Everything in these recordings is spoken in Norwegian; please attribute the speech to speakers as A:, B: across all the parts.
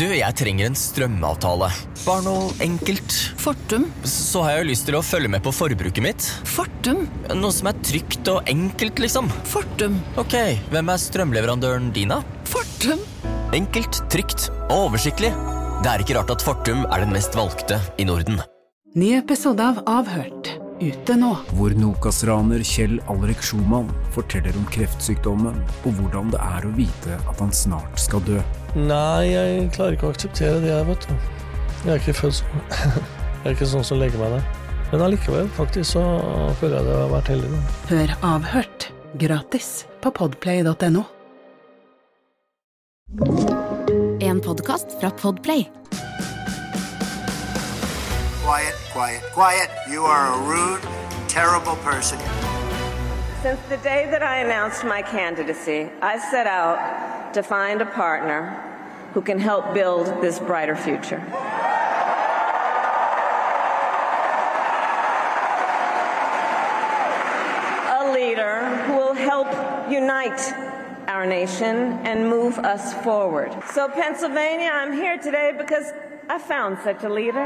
A: Jeg trenger en strømavtale. Bare noe enkelt.
B: Fortum.
A: Så har jeg jo lyst til å følge med på forbruket mitt.
B: Fortum.
A: Noe som trygt og enkelt, liksom.
B: Fortum.
A: Ok, hvem strømleverandøren din da?
B: Fortum.
A: Enkelt, trygt og oversiktlig. Det ikke rart at Fortum den mest valgte i Norden.
B: Ny episode av Avhørt. Ute nå.
C: Hvor Nokas-raner Kjell Alrik Schumann forteller om kreftsykdommen og hvordan det å vite at han snart skal dø.
D: Nei, jeg klarer ikke å akseptere det, vet du. Jeg ikke født sånn. Jeg ikke sånn som legger meg der. Men allikevel, faktisk, så føler jeg det har vært heldig. Da.
B: Hør Avhørt. Gratis på podplay.no.
E: En podcast fra Podplay.
F: Quiet, quiet, quiet. You are a rude, terrible person.
G: Since the day that I announced my candidacy, I set out to find a partner who can help build this brighter future. A leader who will help unite our nation and move us forward. So Pennsylvania, I'm here today because I found such a leader.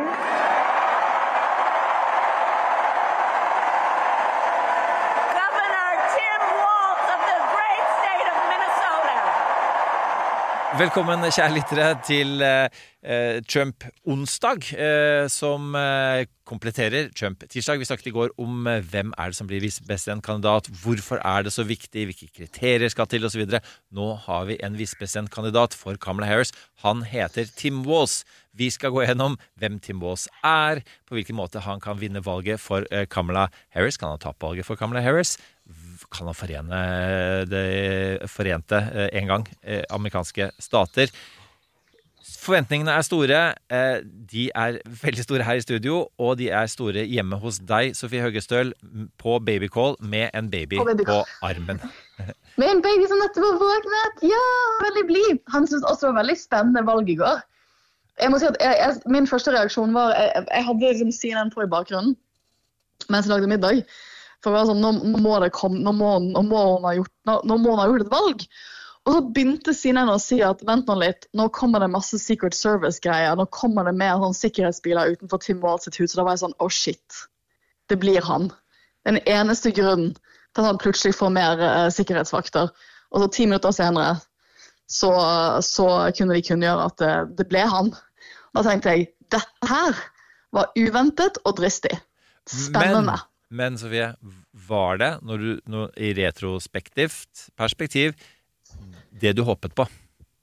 H: Velkommen, kjære lyttere, til Trump-onsdag, som kompletterer Trump-tirsdag. Vi snakket i går om hvem det som blir visepresidentkandidat, hvorfor det så viktig, hvilke kriterier skal til, og så videre. Nå har vi en visepresidentkandidat for Kamala Harris. Han heter Tim Walz. Vi skal gå gjennom hvem Tim Walz på hvilken måte han kan vinne valget for Kamala Harris. Kan han tape valget for Kamala Harris? Kan han forene det forente en gang amerikanske stater. Forventningene store, de veldig store her i studio, og de store hjemme hos deg, Sofie Høgestøl, på babycall med en baby på armen.
I: Med en baby som nettopp var våknet, ja, veldig blid. Han synes også det var veldig spennende valg i går. Jeg må si at min første reaksjon var, jeg hadde liksom CNN på i bakgrunnen, mens jeg lagde middag. For det var sånn, nå må det komme, nå må hun ha gjort et valg. Og så begynte CNN å si at, vent nå litt, nå kommer det masse Secret Service-greier, nå kommer det mer sånn sikkerhetsbiler utenfor Tim Walz sitt hus, og da var jeg sånn, oh shit, det blir han. Den eneste grunnen til at han plutselig får mer sikkerhetsvakter. Og så 10 minutter senere, så kunne de kunngjøre at det ble han. Da tenkte jeg, dette her var uventet og dristig. Spennende.
H: Men Sofie, var det, i retrospektivt perspektiv, det du håpet på?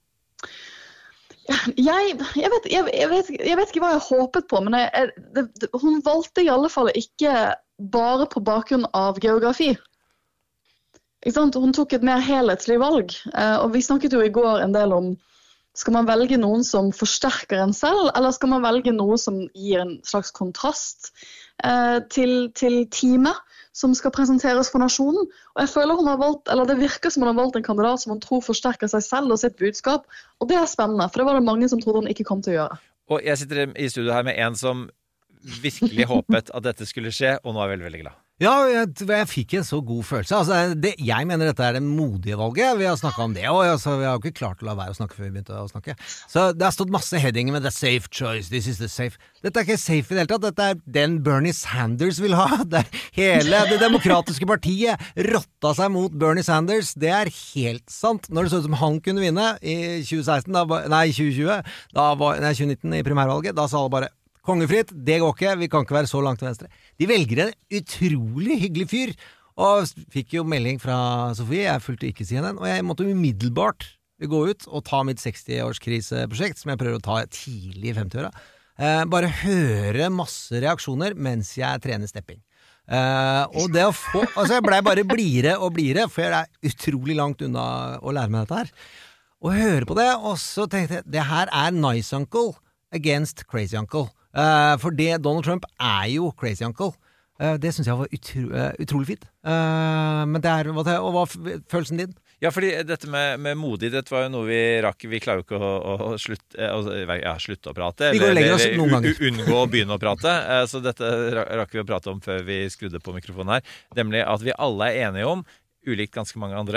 I: Jeg vet ikke hva jeg håpet på, men hun valgte i alle fall ikke bare på bakgrunn av geografi. Ikke sant? Hun tok et mer helhetslig valg, og vi snakket jo i går en del om, skal man velge noen som forsterker en selv, eller skal man velge noe som gir en slags kontrast til teamet som skal presenteres for nasjonen? Og jeg føler hun har valgt, eller det virker som hun har valgt en kandidat som hun tror forsterker seg selv og sitt budskap, og det spennende, for det var det mange som trodde hun ikke kom til å gjøre.
H: Og jeg sitter i studio her med en som virkelig håpet at dette skulle skje, og nå veldig, veldig glad.
J: Ja, jeg fikk en så god følelse. Altså, jeg mener dette det modige valget. Vi har snakket om det, og vi har jo ikke klart å la være å snakke før vi begynte å snakke. Så det har stått masse headinger med the safe choice, this is the safe. Dette ikke safe i det hele tatt, dette den Bernie Sanders vil ha. Hele det demokratiske partiet rotta seg mot Bernie Sanders. Det helt sant. Når det så ut som han kunne vinne i 2019, 2019 i primærvalget, da sa alle bare kongefritt, det går ikke, vi kan ikke være så langt til venstre. De velger en utrolig hyggelig fyr, og fikk jo melding fra Sofie, jeg fulgte ikke CNN, og jeg måtte umiddelbart gå ut og ta mitt 60-årskriseprosjekt, som jeg prøver å ta tidlig i 50-åra. Bare høre masse reaksjoner mens jeg trener stepping. Og det å få, altså jeg ble bare blidere og blidere, for jeg utrolig langt unna å lære meg dette her. Og høre på det, og så tenkte jeg, det her nice uncle against crazy uncle. For Donald Trump jo crazy uncle. Det synes jeg var utrolig fint. Men hva følelsen din?
H: Ja, fordi dette med modig, dette var jo noe vi rakk. Vi klarer jo ikke å slutte å prate.
J: Vi går lenger oss noen ganger.
H: Unngå å begynne å prate. Så dette rakk vi å prate om før vi skrudde på mikrofonen her. Nemlig at vi alle enige om, ulikt ganske mange andre,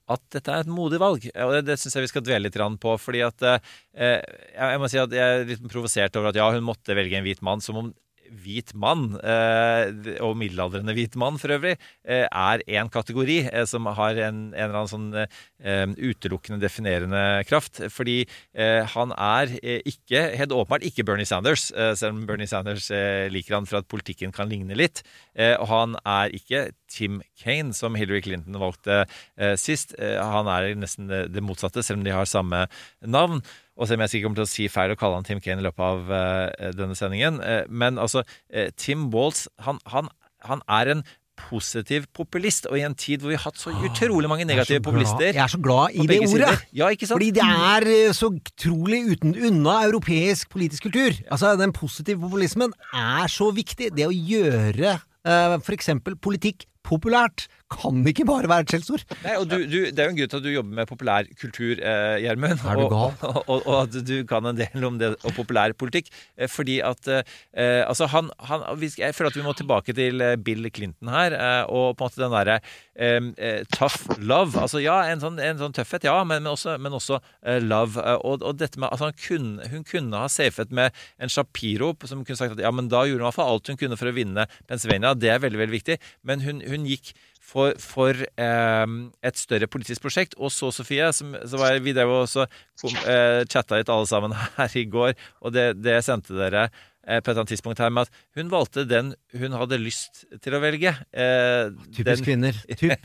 H: at dette et modig valg, og det synes jeg vi skal dvele litt på, fordi at jeg må si at jeg litt provosert over at hun måtte velge en hvit mann, som om hvit mann, og middelaldrende hvit mann for øvrig, en kategori som har en eller annen sånn utelukkende definerende kraft, fordi han ikke, helt åpenbart ikke Bernie Sanders, selv om Bernie Sanders liker han for at politikken kan ligne litt, og han ikke Tim Kaine, som Hillary Clinton valgte sist. Han nesten det motsatte, selv om de har samme navn. Og selv om jeg sikkert kommer til å si feil og kalle han Tim Kaine i løpet av denne sendingen. Men altså, Tim Walz, han en positiv populist, og i en tid hvor vi har hatt så utrolig mange negative populister.
J: Jeg så glad i det ordet.
H: Ja, ikke sant?
J: Fordi det så utrolig unna europeisk politisk kultur. Altså, den positive populismen så viktig. Det å gjøre for eksempel politikk populært kan ikke bare være et skjellsord.
H: Nei, og det jo en grunn til at du jobber med populær kultur, Gjermund, og at du kan en del om det og populær politikk, fordi at altså jeg føler at vi må tilbake til Bill Clinton her, og på en måte den der tough love, altså ja, en sånn tøffhet, ja, men også love, og dette med at hun kunne ha safet med en Shapiro, som kunne sagt at ja, men da gjorde hun i hvert fall alt hun kunne for å vinne Pennsylvania, det veldig, veldig viktig, men hun gikk for et større politisk prosjekt, og så Sofie, vi drev også chatta litt alle sammen her i går, og det sendte dere på et eller annet tidspunkt her med at hun valgte den hun hadde lyst til å velge.
J: Typisk kvinner.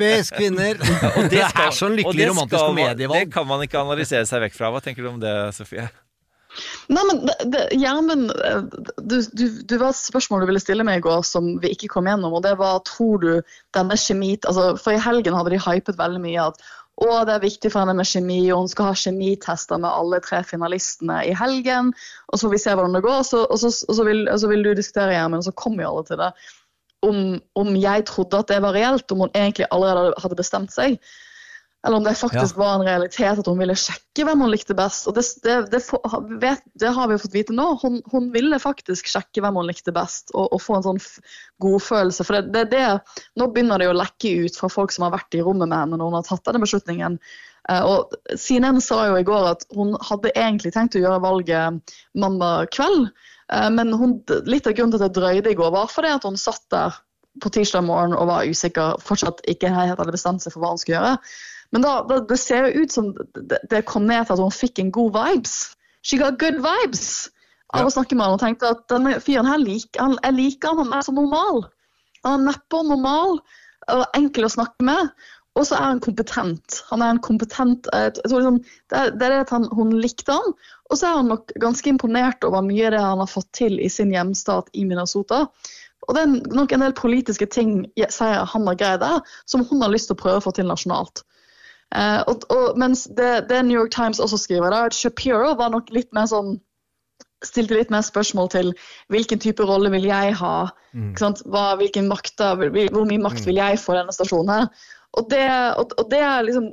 J: Og det sånn lykkelig romantisk komedievalg.
H: Det kan man ikke analysere seg vekk fra. Hva tenker du om det, Sofie?
I: Nei, men Gjermund, du var spørsmål du ville stille meg i går som vi ikke kom gjennom, og det var, tror du denne kjemi, altså for i helgen hadde de hypet veldig mye at det viktig for henne med kjemi, og hun skal ha kjemitester med alle 3 finalistene i helgen, og så får vi se hvordan det går, og så vil du diskutere Gjermund, og så kommer vi alle til det, om jeg trodde at det var reelt, om hun egentlig allerede hadde bestemt seg, eller om det faktisk var en realitet at hun ville sjekke hvem hun likte best. Og det har vi jo fått vite nå. Hun ville faktisk sjekke hvem hun likte best, og få en sånn god følelse. For nå begynner det å lekke ut fra folk som har vært i rommet med henne når hun har tatt denne beslutningen. Og CNN sa jo i går at hun hadde egentlig tenkt å gjøre valget mandag kveld, men litt av grunnen til at det drøyde i går var fordi at hun satt der på tirsdag morgen og var usikker, fortsatt ikke helt hadde bestemt seg for hva hun skulle gjøre. Men det ser jo ut som det kom ned til at hun fikk en god vibes. She got good vibes av å snakke med han og tenkte at denne fyren her jeg liker han så normal. Han neppe og normal og enkel å snakke med, og så han kompetent. Han en kompetent, jeg tror liksom, det at hun likte han, og så han nok ganske imponert over mye av det han har fått til i sin hjemstat i Minnesota. Og det nok en del politiske ting sier han har greid der, som hun har lyst til å prøve å få til nasjonalt. Mens det New York Times også skriver da, at Shapiro var nok litt mer sånn, stilte litt mer spørsmål til hvilken type rolle vil jeg ha, ikke sant? Hvilken makt, hvor mye makt vil jeg få denne stasjonen her, og det liksom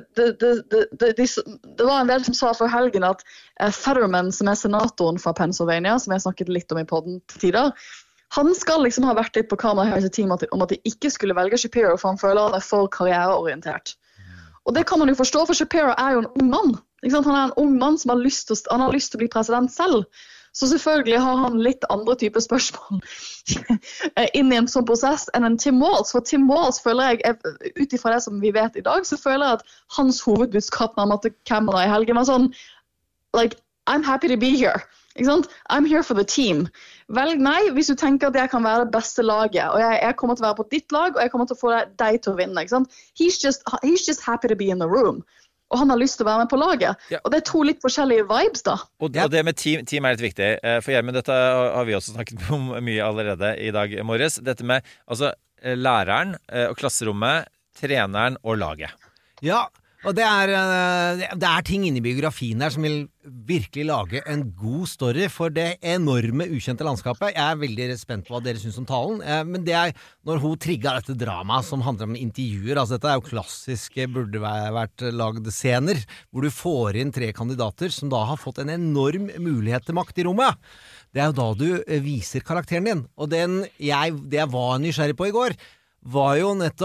I: det var en del som sa for helgen at Fetterman, som senatoren fra Pennsylvania, som jeg snakket litt om i podden til tider, han skal liksom ha vært litt på Kamala Harris' team om at de ikke skulle velge Shapiro, for han føler han for karriereorientert. Og det kan man jo forstå, for Shapiro jo en ung mann. Ikke sant? Han en ung mann som har lyst til å bli president selv. Så selvfølgelig har han litt andre typer spørsmål inn i en sånn prosess enn en Tim Walz. For Tim Walz føler jeg, utifra det som vi vet i dag, så føler jeg at hans hovedbudskap når han måtte Kamala i helgen var sånn, like, I'm happy to be here. Ikke sant? I'm here for the team. Velg meg hvis du tenker at jeg kan være det beste laget, og jeg kommer til å være på ditt lag, og jeg kommer til å få deg til å vinne. Ikke sant? He's just happy to be in the room. Og han har lyst til å være med på laget. Ja. Og det 2 litt forskjellige vibes da.
H: Og det med team litt viktig. For Gjermund, dette har vi også snakket om mye allerede i dag morges. Dette med læreren og klasserommet, treneren og laget.
J: Ja, og det er ting inne i biografien her som vil virkelig lage en god story for det enorme ukjente landskapet. Jeg veldig spent på hva dere synes om talen, men det når hun trigget dette dramaet som handler om intervjuer, altså dette jo klassiske, burde vært lagd scener, hvor du får inn 3 kandidater som da har fått en enorm mulighet til makt i rommet. Det jo da du viser karakteren din, og det jeg var nysgjerrig på i går, var jo nettopp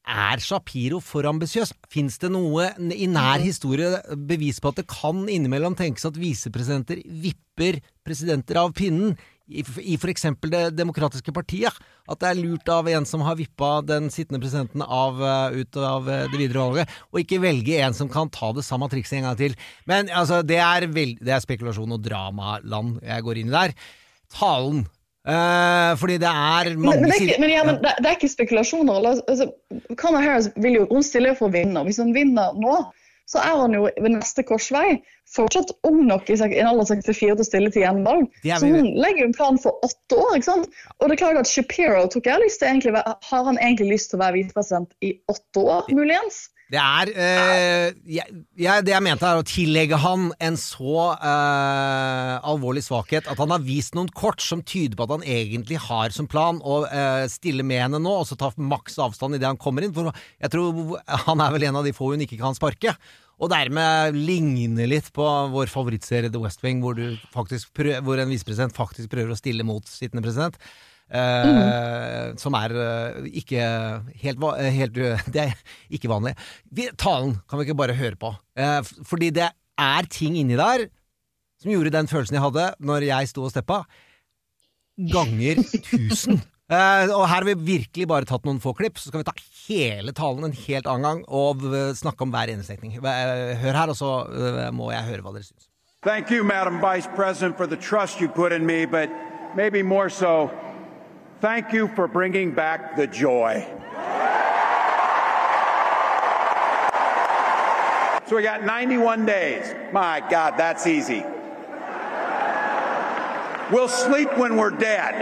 J: Shapiro for ambisiøs? Finnes det noe I nær historie bevis på at det kan innimellom tenkes at visepresidenter vipper presidenter av pinnen? I for eksempel det demokratiske partiet, at det lurt av en som har vippet den sittende presidenten ut av det videre valget, og ikke velge en som kan ta det samme trikset en gang til. Men altså, det spekulasjon og dramaland jeg går inn I der. Talen. Fordi det mange
I: men det ikke spekulasjoner altså, Kamala Harris hun stiller for å vinne hvis hun vinner nå så hun jo ved neste korsvei fortsatt ung nok I en alder 64 til å stille til gjenvalg så hun legger en plan for 8 år ikke sant? Og det klart at Shapiro har han egentlig lyst til å være vicepresident I 8 år muligens?
J: Det jeg mente å tillegge han en så alvorlig svakhet at han har vist noen kort som tyder på at han egentlig har som plan å stille med henne nå og så ta maks avstand I det han kommer inn for jeg tror han vel en av de få hun ikke kan sparke og dermed ligner litt på vår favorittserie The West Wing hvor en visepresident faktisk prøver å stille mot sittende president som ikke helt det ikke vanlig talen kan vi ikke bare høre på fordi det ting inni der som gjorde den følelsen jeg hadde når jeg stod og steppa ganger 1000 og her har vi virkelig bare tatt noen få klipp så skal vi ta hele talen en helt annen gang og snakke om hver enestrekning hør her og så må jeg høre hva dere synes
K: Thank you Madam Vice President for the trust you put in me but maybe more so Thank you for bringing back the joy. So we got 91 days. My God, that's easy. We'll sleep when we're dead.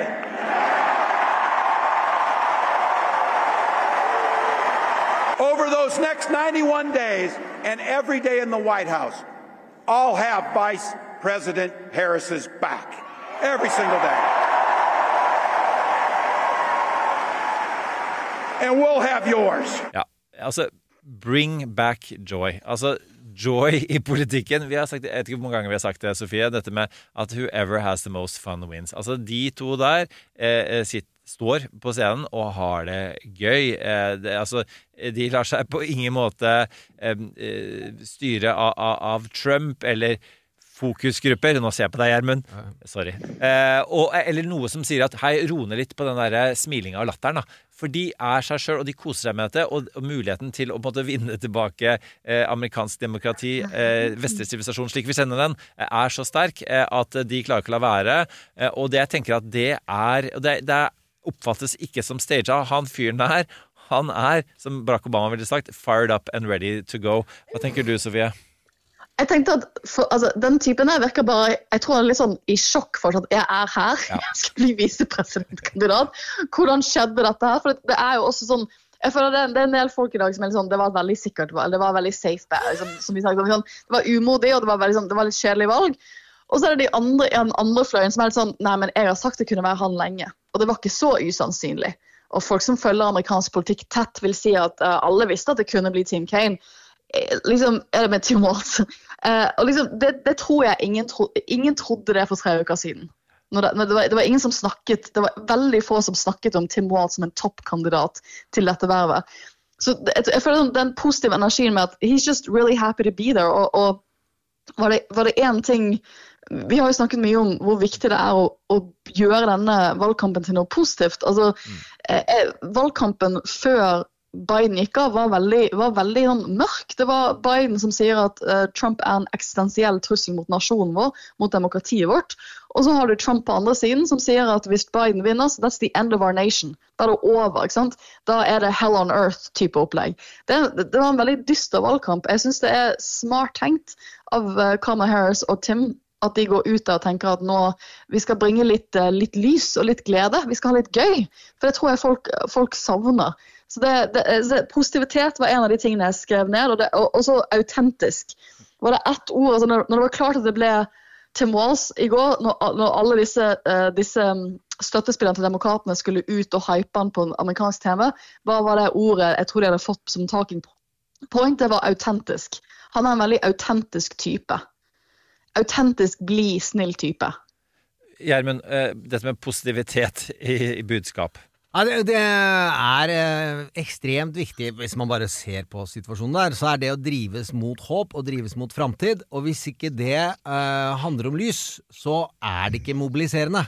K: Over those next 91 days and every day in the White House, I'll have Vice President Harris's back. Every single day. And we'll have yours.
H: Ja, altså, bring back joy. Altså, joy I politikken. Vi har sagt, jeg vet ikke hvor mange ganger vi har sagt det, Sofie, dette med at whoever has the most fun wins. Altså, de to der står på scenen og har det gøy. De lar seg på ingen måte styre av Trump eller fokusgrupper, nå ser jeg på deg, Gjermund. Sorry. Eller noe som sier at hei, ro ned litt på den der smilingen og latteren da. For de seg selv, og de koser seg med dette, og muligheten til å på en måte vinne tilbake amerikansk demokrati, vestlig sivilisasjon, slik vi kjenner den, så sterk at de klarer ikke å la være. Og det jeg tenker at det oppfattes ikke som staged. Han fyren der, han som Barack Obama ville sagt, fired up and ready to go. Hva tenker du, Sofie?
I: Jeg tenkte at den typen her virker bare, jeg tror han litt sånn I sjokk for at jeg her, jeg skal bli visepresidentkandidat. Hvordan skjedde dette her? For det jo også sånn, jeg føler det en del folk I dag som sånn, det var veldig sikkert, det var veldig safe bet, liksom, som vi sagt, sånn, det var umodig, og det var litt kjedelig valg. Og så det den andre fløyen som litt sånn, nei, men jeg har sagt det kunne være han lenge, og det var ikke så usannsynlig. Og folk som følger amerikansk politikk tett vil si at alle visste at det kunne bli Tim Kaine. Liksom, det med Tim Walz og liksom, det tror jeg ingen trodde det for 3 uker siden det var ingen som snakket det var veldig få som snakket om Tim Walz som en toppkandidat til dette vervet så jeg føler den positive energien med at he's just really happy to be there og var det en ting vi har jo snakket mye om hvor viktig det å gjøre denne valgkampen til noe positivt altså valgkampen før Biden gikk av var veldig mørk. Det var Biden som sier at Trump en eksistensiell trussel mot nasjonen vår, mot demokratiet vårt. Og så har du Trump på andre siden som sier at hvis Biden vinner, så that's the end of our nation. Da det over, ikke sant? Da det hell on earth type opplegg. Det var en veldig dyster valgkamp. Jeg synes det smart tenkt av Kamala Harris og Tim at de går ut og tenker at nå vi skal bringe litt lys og litt glede. Vi skal ha litt gøy. For det tror jeg folk savner. Så positivitet var en av de tingene jeg skrev ned, og så autentisk. Var det ett ord, altså når det var klart at det ble Tim Walz I går, når alle disse støttespillerne til demokratene skulle ut og hype han på en amerikansk TV, hva var det ordet jeg tror de hadde fått som talking point? Det var autentisk. Han en veldig autentisk type. Autentisk, snill type.
H: Gjermund, dette med positivitet I budskap.
J: Ja, det ekstremt viktig hvis man bare ser på situasjonen der, så det å drives mot håp og drives mot fremtid, og hvis ikke det handler om lys, så det ikke mobiliserende.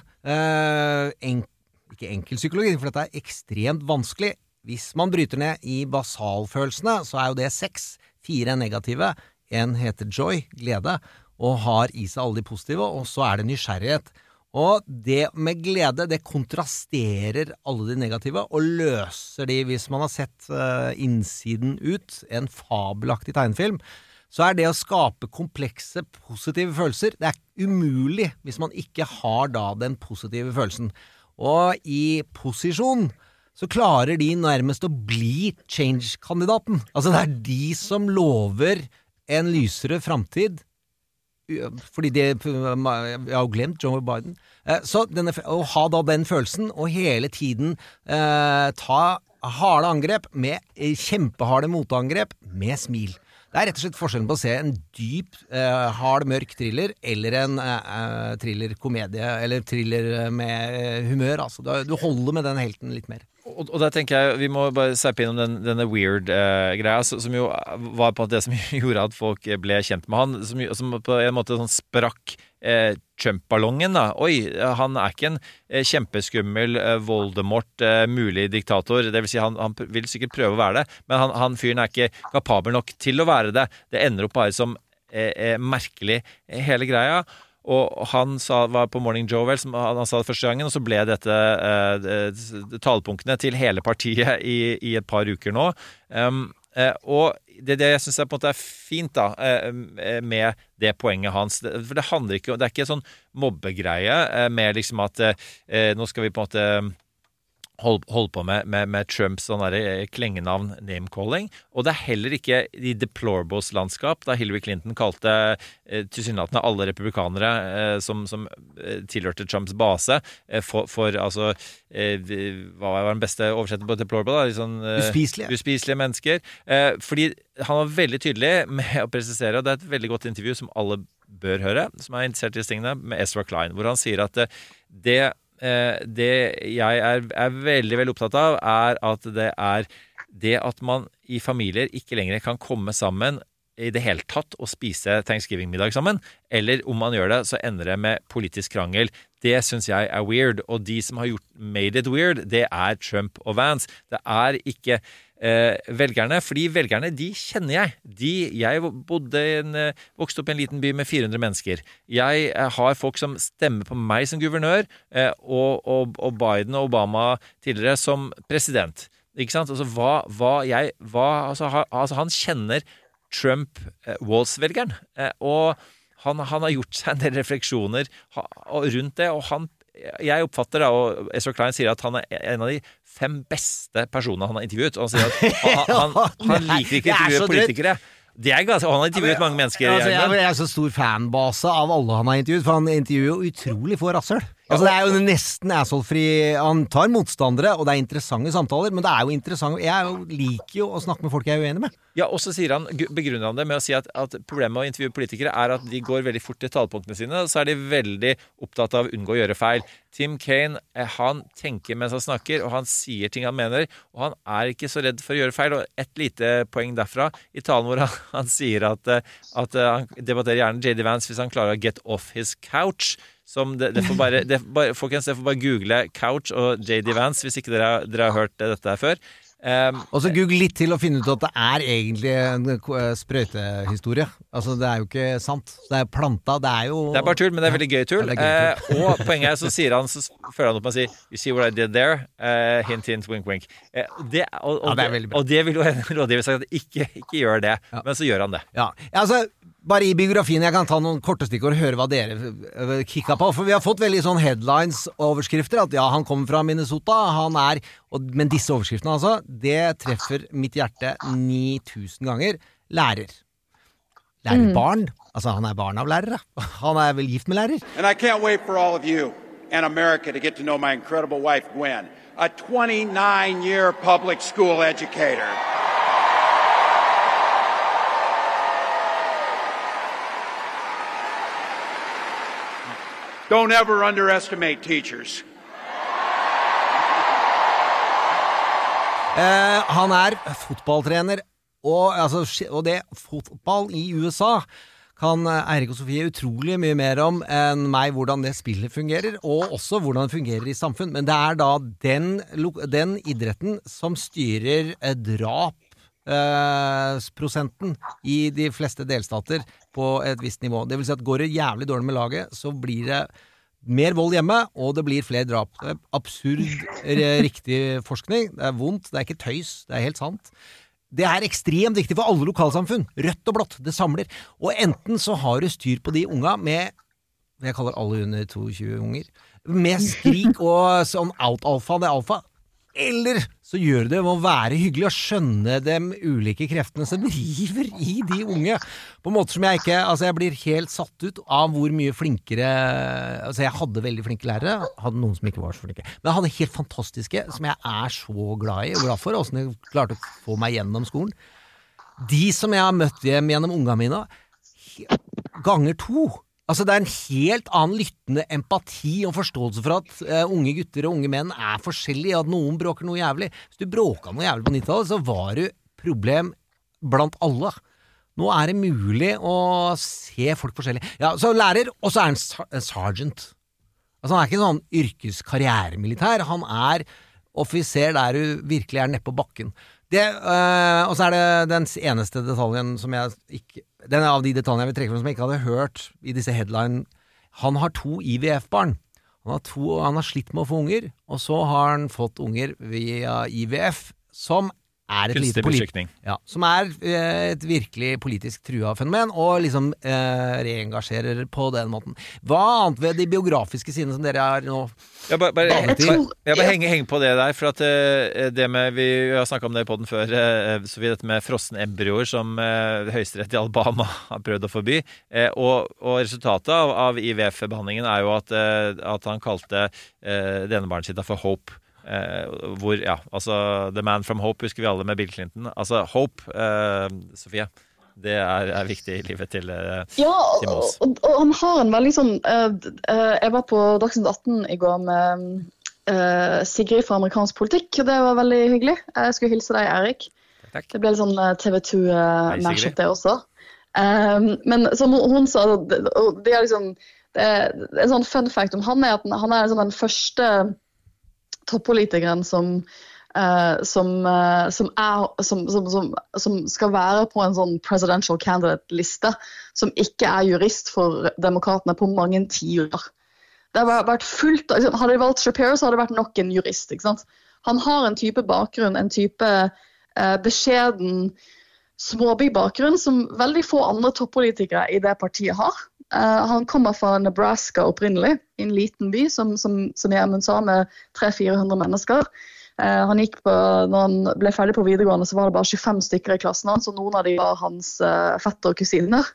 J: Ikke enkel psykologi, for dette ekstremt vanskelig. Hvis man bryter ned i basalfølelsene, så jo det 6, 4 negative, en heter joy, glede, og har i seg alle de positive, og så det nysgjerrighet. Og det med glede, det kontrasterer alle de negative og løser de, hvis man har sett innsiden ut, en fabelaktig tegnefilm, så det å skape komplekse, positive følelser, det umulig hvis man ikke har da den positive følelsen. Og i posisjon så klarer de nærmest å bli change-kandidaten. Altså det de som lover en lysere fremtid, fordi jeg har glemt Joe Biden så å ha da den følelsen og hele tiden ta harde angrep med kjempeharde motangrep med smil. Det rett og slett forskjellen på å se en dyp, hard, mørk thriller eller en thriller-komedie eller thriller med humør, altså. Du holder med den helten litt mer.
H: Og der tenker jeg, vi må bare seipe innom denne weird-greia, som jo var på det som gjorde at folk ble kjent med han, som på en måte sånn sprakk Trump-ballongen da. Oi, han ikke en kjempeskummel Voldemort, mulig diktator, det vil si han vil sikkert prøve å være det, men han fyren ikke kapabel nok til å være det. Det ender opp bare som merkelig hele greia. Og han var på Morning Joe vel, som han sa det første gangen, og så ble dette talepunktene til hele partiet i et par uker nå. Og det jeg synes på en måte fint da, med det poenget hans, for det handler ikke, det ikke en sånn mobbegreie med liksom at nå skal vi på en måte holde på med Trumps sånn klengenavn name-calling, og det heller ikke i deplorables landskap, da Hillary Clinton kalte tilsynelatende alle republikanere som tilhørte Trumps base for altså, hva var den beste oversettelsen på deplorable da? Sånn, uspiselige mennesker, fordi han var veldig tydelig med å presisere, og det et veldig godt intervju som alle bør høre, som interessert i disse tingene, med Ezra Klein, hvor han sier at det jeg veldig, veldig opptatt av at det at man i familier ikke lenger kan komme sammen i det hele tatt og spise Thanksgiving-middag sammen, eller om man gjør det, så ender det med politisk krangel. Det synes jeg weird, og de som har made it weird, det Trump og Vance. Det ikke velgerne, fordi velgerne, de kjenner jeg. Jeg vokste opp i en liten by med 400 mennesker. Jeg har folk som stemmer på meg som guvernør, og Biden og Obama tidligere som president. Ikke sant? Altså, han kjenner Trump-Walls-velgeren, og han har gjort seg en del refleksjoner rundt det, og jeg oppfatter da, og Ezra Klein sier at han en av de 5 beste personene han har intervjuet, og han sier at han liker ikke intervjuet politikere. Det ganske, og han har intervjuet mange mennesker.
J: Altså, jeg så stor fanbase av alle han har intervjuet, for han intervjuer jo utrolig få rasshøl. Altså, det jo nesten asshole-fri. Han tar motstandere, og det interessante samtaler, men det jo interessant. Jeg liker jo å snakke med folk jeg uenig med.
H: Ja, og så begrunner han det med å si at problemet med å intervjue politikere at de går veldig fort til talepunktene sine, og så de veldig opptatt av å unngå å gjøre feil. Tim Kaine, han tenker mens han snakker, og han sier ting han mener, og han ikke så redd for å gjøre feil, og et lite poeng derfra, i talen hvor han sier at han debatterer gjerne J.D. Vance hvis han klarer å get off his couch, som folkens, det får bare google couch og J.D. Vance hvis ikke dere har hørt dette før.
J: Og så google litt til å finne ut at det egentlig en sprøytehistorie. Altså det jo ikke sant. Det planta, det jo...
H: Det bare tull, men det veldig gøy tull. Og poenget så sier han, så føler han opp med å si You see what I did there? Hint, hint, wink, wink. Det veldig bra. Og det vil jo rådgiver sagt at ikke gjør det, men så gjør han det.
J: Ja, altså... Bare i biografien, jeg kan ta noen korte stikkord og høre hva dere kikket på, for vi har fått veldig sånn headlines-overskrifter, at ja, han kommer fra Minnesota, men disse overskriftene altså, det treffer mitt hjerte 9000 ganger. Lærerbarn, altså han barn av lærere, han vel gift med lærer.
K: And I can't wait for all of you and America to get to know my incredible wife, Gwen, a 29-year public school educator. Don't ever underestimate teachers.
J: Han fotballtrener, og det fotball I USA kan Eirik og Sofie utrolig mye mer om enn meg hvordan det spillet fungerer, og også hvordan det fungerer I samfunn. Men det da den idretten som styrer drapsprosenten I de fleste delstater på et visst nivå. Det vil si at går det jævlig dårlig med laget, så blir det mer vold hjemme, og det blir flere drap. Det absurd riktig forskning. Det vondt, det ikke tøys, det helt sant. Det ekstremt viktig for alle lokalsamfunn. Rødt og blått, det samler. Og enten så har du styr på de unga med, jeg kaller alle under 22 unger, med skrik og sånn out-alfa, det alfa. Eller så gjør det med å være hyggelig og skjønne de ulike kreftene som river I de unge. På en måte som jeg ikke, jeg blir helt satt ut av hvor mye flinkere, jeg hadde veldig flinke lærere, hadde noen som ikke var så flinke, men jeg hadde helt fantastiske, som jeg så glad I og glad for, og som jeg klarte å få meg gjennom skolen. De som jeg har møtt gjennom unga mine, ganger 2. Det en helt annen lyttende empati og forståelse for at unge gutter og unge menn forskjellige, at noen bråker noe jævlig. Hvis du bråket noe jævlig på 90-tallet, så var det problem blant alle. Nå det mulig å se folk forskjellig. Ja, så lærer, og så han sergeant. Han ikke en sånn yrkeskarrieremilitær, han offiser der du virkelig nede på bakken. Og så det den eneste detaljen som jeg ikke den av de detaljene jeg vil trekke frem som jeg ikke hadde hørt I disse headline. Han har 2 IVF-barn. Han har slitt med å få unger, og så har han fått unger via IVF, som et lite som et virkelig politisk trua fenomen, og liksom reengasjerer på den måten. Hva annet ved de biografiske sidene som dere nå?
H: Jeg bare henger på det der, for at det med, vi har snakket om det på den før, så vi dette med frosne embryoer som høyesterett I Alabama har prøvd å forby, og resultatet av IVF-behandlingen jo at han kalte det ene barnet sitt for Hope. Hvor, The Man from Hope husker vi alle med Bill Clinton. Hope, Sofie, det viktig I livet til oss.
I: Og han har en veldig sånn jeg var på Dagsnytt 18 I går med Sigrid fra amerikansk politikk, og det var veldig hyggelig. Jeg skulle hilse deg, Erik. Takk. Det ble litt sånn TV2-matchup det også. Men som hun sa, det liksom en sånn fun fact om han at han liksom den første toppolitikeren som skal være på en sånn presidential candidate-liste, som ikke jurist for demokratene på mange 10 år. Det har vært fullt, hadde de valgt Shapiro, så hadde det vært nok en jurist, ikke sant? Han har en type bakgrunn, en type beskjeden småbybakgrunn, som veldig få andre toppolitikere I det partiet har. Han kommer fra Nebraska opprinnelig, I en liten by som jeg sa med 300-400 mennesker. Han gikk når han ble ferdig på videregående, så var det bare 25 stykker I klassen hans, og noen av de var hans fetter og kusiner.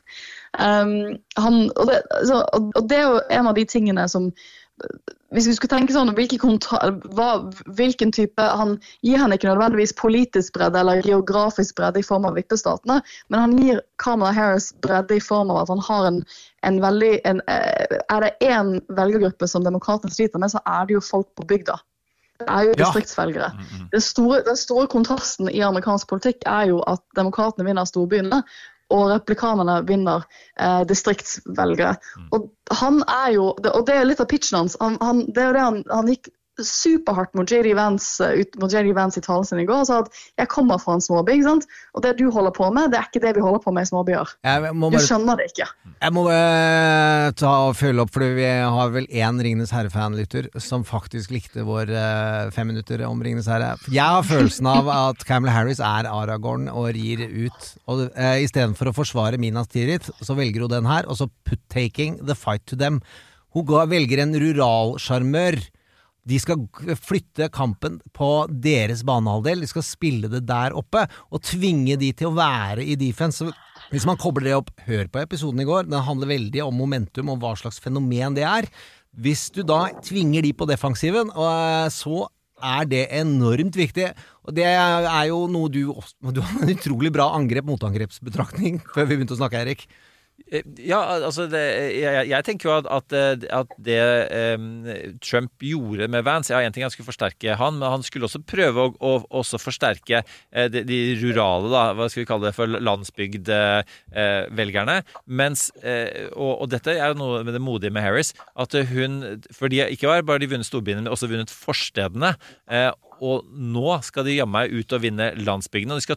I: Og det jo en av de tingene som, hvis vi skulle tenke sånn, hvilken type, han gir han ikke nødvendigvis politisk bredde eller geografisk bredde I form av vippestatene, men han gir Kamala Harris bredde I form av at han har en veldig, det en velgergruppe som demokratene sliter med, så det jo folk på bygda. Det jo distriktsvelgere. Den store kontrasten I amerikansk politikk jo at demokratene vinner storbyene, og replikanerne vinner distriktsvelgere. Og han jo, og det litt av pitchen hans, det det han gikk superhardt mot J.D. Vance I talen sin I går, og sa at jeg kommer fra en småby, ikke sant? Og det du holder på med, det ikke det vi holder på med I småbyer. Du skjønner det ikke. Jeg må
J: ta og følge opp, for vi har vel en Ringenes Herre-fanlytter som faktisk likte vår 5 minutter om Ringenes Herre. Jeg har følelsen av at Kamala Harris Aragorn og rir ut, og I stedet for å forsvare Minas Tirith, så velger hun den her, og så taking the fight to them. Hun velger en rural charmør. De skal flytte kampen på deres banehalvdel, de skal spille det der oppe, og tvinge de til å være I defense. Hvis man kobler det opp, hør på episoden I går, den handler veldig om momentum, om hva slags fenomen det Hvis du da tvinger de på defensiven, så det enormt viktig. Og det jo noe du har en utrolig bra angrep-motangrepsbetraktning, før vi begynte å snakke, Erik.
H: Ja, altså jeg tenker jo at det Trump gjorde med Vance, en ting han skulle forsterke han, men han skulle også prøve å også forsterke de rurale, da, hva skal vi kalle det for, landsbygd velgerne, mens, og dette jo noe med det modige med Harris, at hun, for de ikke var bare de vunnet storbyene, men også vunnet forstedene, og nå skal de jammen ut og vinne landsbygdene, og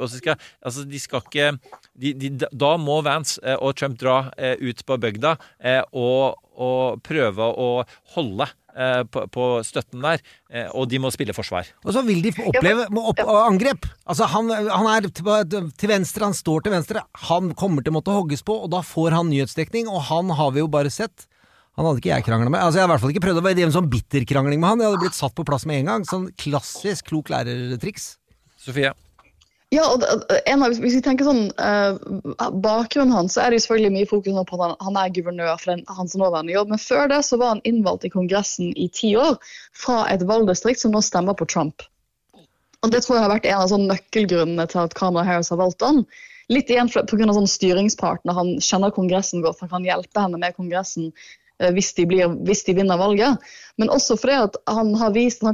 H: da må Vance og Trump dra ut på bygda og prøve å holde på støtten der, og de må spille forsvar.
J: Og så vil de oppleve angrep. Altså han til venstre, han står til venstre, han kommer til å måtte hogges på, og da får han nyhetsdekning, og han har vi jo bare sett. Han hadde ikke jeg kranglet med. Altså jeg har i hvert fall ikke prøvd å være en sånn bitter krangling med han. Jeg hadde blitt satt på plass med en gang. Sånn klassisk klok lærertriks.
H: Sofie?
I: Ja, og hvis vi tenker sånn, bakgrunnen hans, så det jo selvfølgelig mye fokus på at han guvernør for hans nåværende jobb, men før det så var han innvalgt i Kongressen i 10 år fra et valgdistrikt som nå stemmer på Trump. Og det tror jeg har vært en av sånne nøkkelgrunnene til at Kamala Harris har valgt han. Litt igjen på grunn av sånn styringspartner, han kjenner Kongressen godt, han kan hjelpe henne med Kongressen hvis de vinner valget, men også fordi at han har vist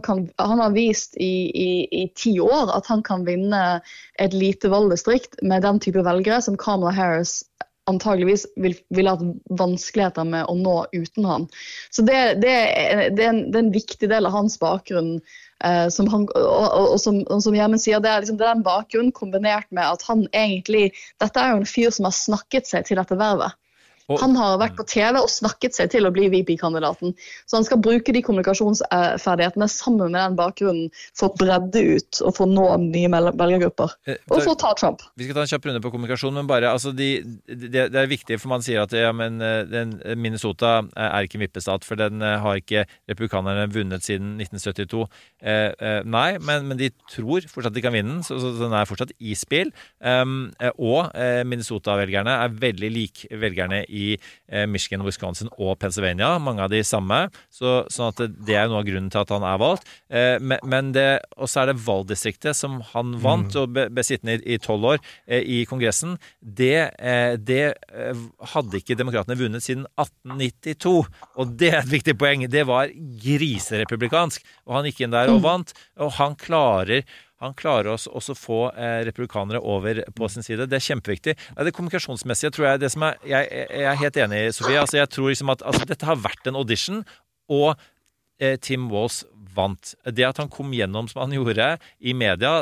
I: i 10 år at han kan vinne et lite valgdistrikt med den type velgere som Kamala Harris antageligvis vil ha vanskeligheter med å nå uten han. Så det en viktig del av hans bakgrunn, som Gjermund sier, det liksom den bakgrunnen kombinert med at han egentlig, dette jo en fyr som har snakket seg til dette vervet. Han har vært på TV og snakket seg til å bli VP-kandidaten. Så han skal bruke de kommunikasjonsferdighetene sammen med den bakgrunnen for å bredde ut og for å nå nye velgergrupper. Og for å ta Trump.
H: Vi skal ta en kjapp runde på kommunikasjon, men bare, altså det viktig, for man sier at Minnesota ikke en vippestat, for den har ikke republikanerne vunnet siden 1972. Nei, men de tror fortsatt de kan vinne den, så den fortsatt i spill. Og Minnesota-velgerne veldig lik velgerne i Michigan, Wisconsin og Pennsylvania, mange av de samme, sånn at det jo noe av grunnen til at han valgt. Men og så det valgdistriktet som han vant og ble sittende i 12 år i Kongressen, det hadde ikke demokratene vunnet siden 1892, og det et viktig poeng, det var griserepublikansk, og han gikk inn der og vant, og han klarer også å få republikanere over på sin side. Det kjempeviktig. Det kommunikasjonsmessige tror jeg det som jeg helt enig i, Sofie. Altså jeg tror liksom at dette har vært en audition, og Tim Walz vant. Det at han kom gjennom som han gjorde i media,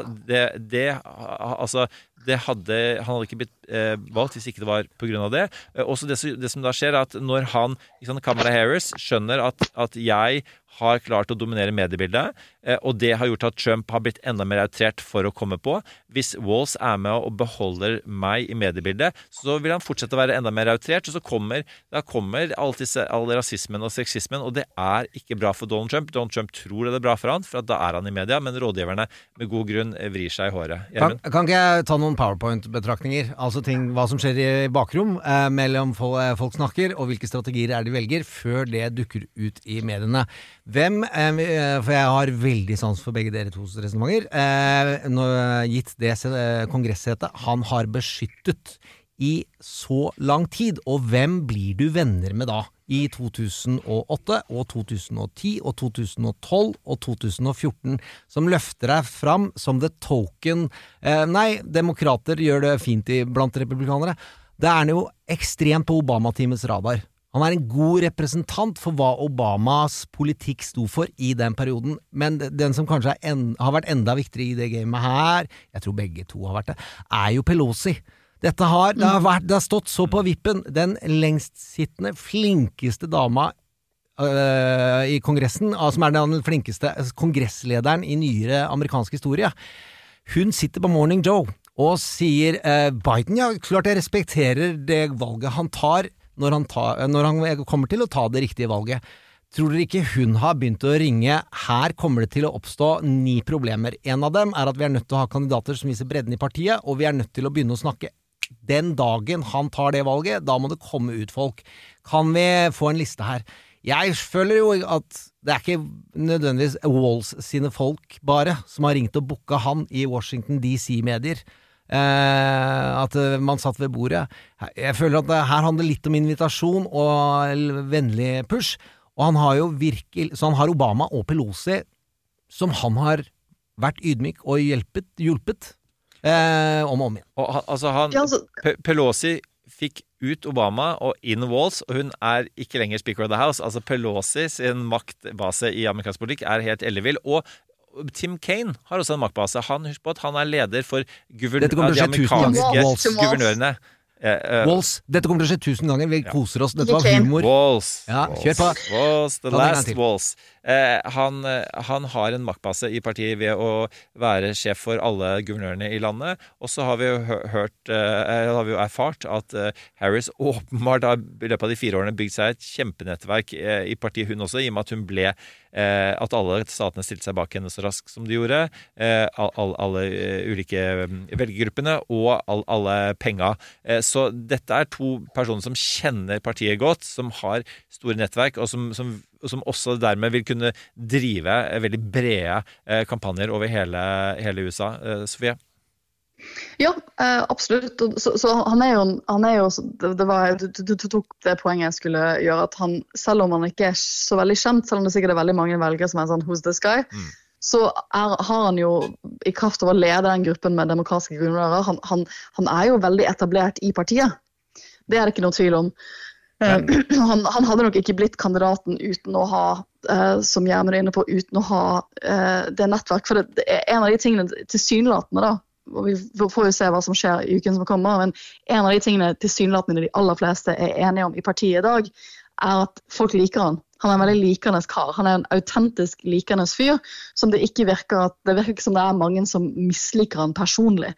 H: han hadde ikke blitt valgt hvis ikke det var på grunn av det. Også det som da skjer at når Kamala Harris skjønner at jeg har klart å dominere mediebildet, og det har gjort at Trump har blitt enda mer outrert for å komme på. Hvis Walz med og beholder meg i mediebildet, så vil han fortsette å være enda mer outrert, og så kommer all rasismen og sexismen, og det ikke bra for Donald Trump. Donald Trump tror det bra for han, for da han i media, men rådgiverne med god grunn vrir seg i håret.
J: Kan ikke jeg ta noen PowerPoint-betraktninger? Altså hva som skjer i bakrom mellom folk snakker, og hvilke strategier de velger, før det dukker ut i mediene. For jeg har veldig sans for begge dere tos resonementer, gitt det kongresssetet han har beskyttet i så lang tid, og hvem blir du venner med da? I 2008 og 2010 og 2012 og 2014 som løfter deg fram som the token. Demokrater gjør det fint blant republikanere. Det jo ekstremt på Obama-teamets radar. Han en god representant for hva Obamas politikk sto for i den perioden, men den som kanskje har vært enda viktigere i det gamet her, jeg tror begge to har vært det, jo Pelosi. Det har stått så på vippen, den lengstsittende, flinkeste dama i Kongressen, som den flinkeste kongresslederen i nyere amerikansk historie. Hun sitter på Morning Joe og sier Biden, ja, klart jeg respekterer det valget han tar, når han kommer til å ta det riktige valget. Tror dere ikke hun har begynt å ringe? Her kommer det til å oppstå 9 problemer. En av dem at vi nødt til å ha kandidater som viser bredden i partiet, og vi nødt til å begynne å snakke. Den dagen han tar det valget, da må det komme ut folk. Kan vi få en liste her? Jeg føler jo at det ikke nødvendigvis Walz sine folk bare, som har ringt og booket han i Washington DC-medier. at man satt ved bordet. Jeg føler at her handler litt om invitasjon og vennlig push, og han har jo virkelig, så han har Obama og Pelosi, som han har vært ydmyk og hjulpet om og om igjen.
H: Og altså Pelosi fikk ut Obama og inn Walz, og hun ikke lenger Speaker of the House. Altså Pelosi sin maktbase i amerikansk politikk helt ellevill, og Tim Kaine har også en maktbase. Husk på at han leder for de amerikanske guvernørene.
J: Walz, dette kommer til å skje 1000 ganger. Vi koser oss, dette var humor.
H: Walz,
J: kjør på.
H: Walz, the last Walz. Han har en maktbase i partiet ved å være sjef for alle guvernørene i landet, og så har vi jo erfart at Harris åpenbart har i løpet av de 4 årene bygd seg et kjempenettverk i partiet hun også, i og med at hun ble at alle statene stilte seg bak henne så raskt som de gjorde, alle ulike velgergruppene og alle penga. Så dette 2 personer som kjenner partiet godt, som har store nettverk, og som også dermed vil kunne drive veldig brede kampanjer over hele USA. Sofie?
I: Ja, absolutt. Så han jo du tok det poenget jeg skulle gjøre, at han, selv om han ikke så veldig kjent, selv om det sikkert veldig mange velgere som sånn, who's this guy? Så har han jo i kraft av å lede den gruppen med demokratiske guvernører, han jo veldig etablert i partiet. Det det ikke noe tvil om. Han hadde nok ikke blitt kandidaten uten å ha, som Gjermund inne på, uten å ha det nettverk, for det en av de tingene tilsynelatende da, og vi får jo se hva som skjer i uken som kommer, men en av de tingene tilsynelatende de aller fleste enige om i partiet i dag, at folk liker han. Han en veldig likende kar. Han en autentisk likende fyr, som det virker ikke som det mange som misliker han personlig.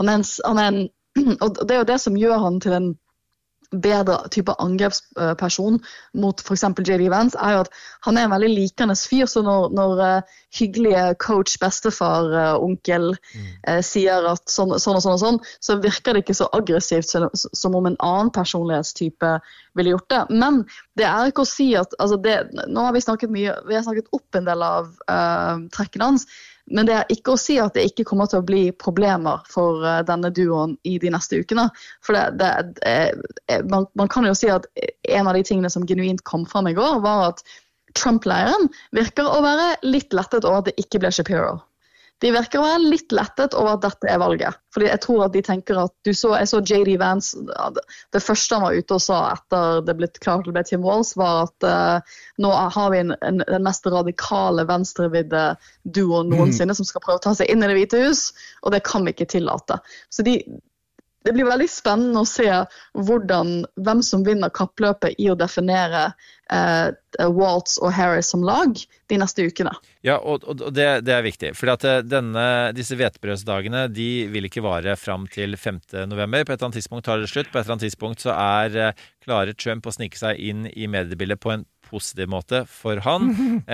I: Og det jo det som gjør han til en bedre type angrepsperson mot for eksempel J.D. Vance, jo at han en veldig likende fyr, så når hyggelige coach, bestefar, onkel sier at sånn, så virker det ikke så aggressivt som om en annen personlighetstype ville gjort det. Men det ikke å si at, altså nå har vi snakket opp en del av trekken hans, men det ikke å si at det ikke kommer til å bli problemer for denne duoen i de neste ukene. For man kan jo si at en av de tingene som genuint kom frem i går, var at Trump-leiren virker å være litt lettet over at det ikke ble Shapiro. De virker å være litt lettet over at dette valget. Fordi jeg tror at de tenker at jeg så J.D. Vance, det første han var ute og sa etter det ble klart til å bli Tim Walz, var at nå har vi den mest radikale venstrevidde duoen noensinne som skal prøve å ta seg inn i Det hvite hus, og det kan vi ikke tillate. Så det blir veldig spennende å se hvem som vinner kappløpet i å definere Walz og Harris som lag de neste ukene.
H: Ja, og det viktig, fordi at disse hvetebrødsdagene, de vil ikke vare fram til 5. november. På et eller annet tidspunkt tar det slutt. På et eller annet tidspunkt så klarer Trump å snike seg inn i mediebildet på en positiv måte for han.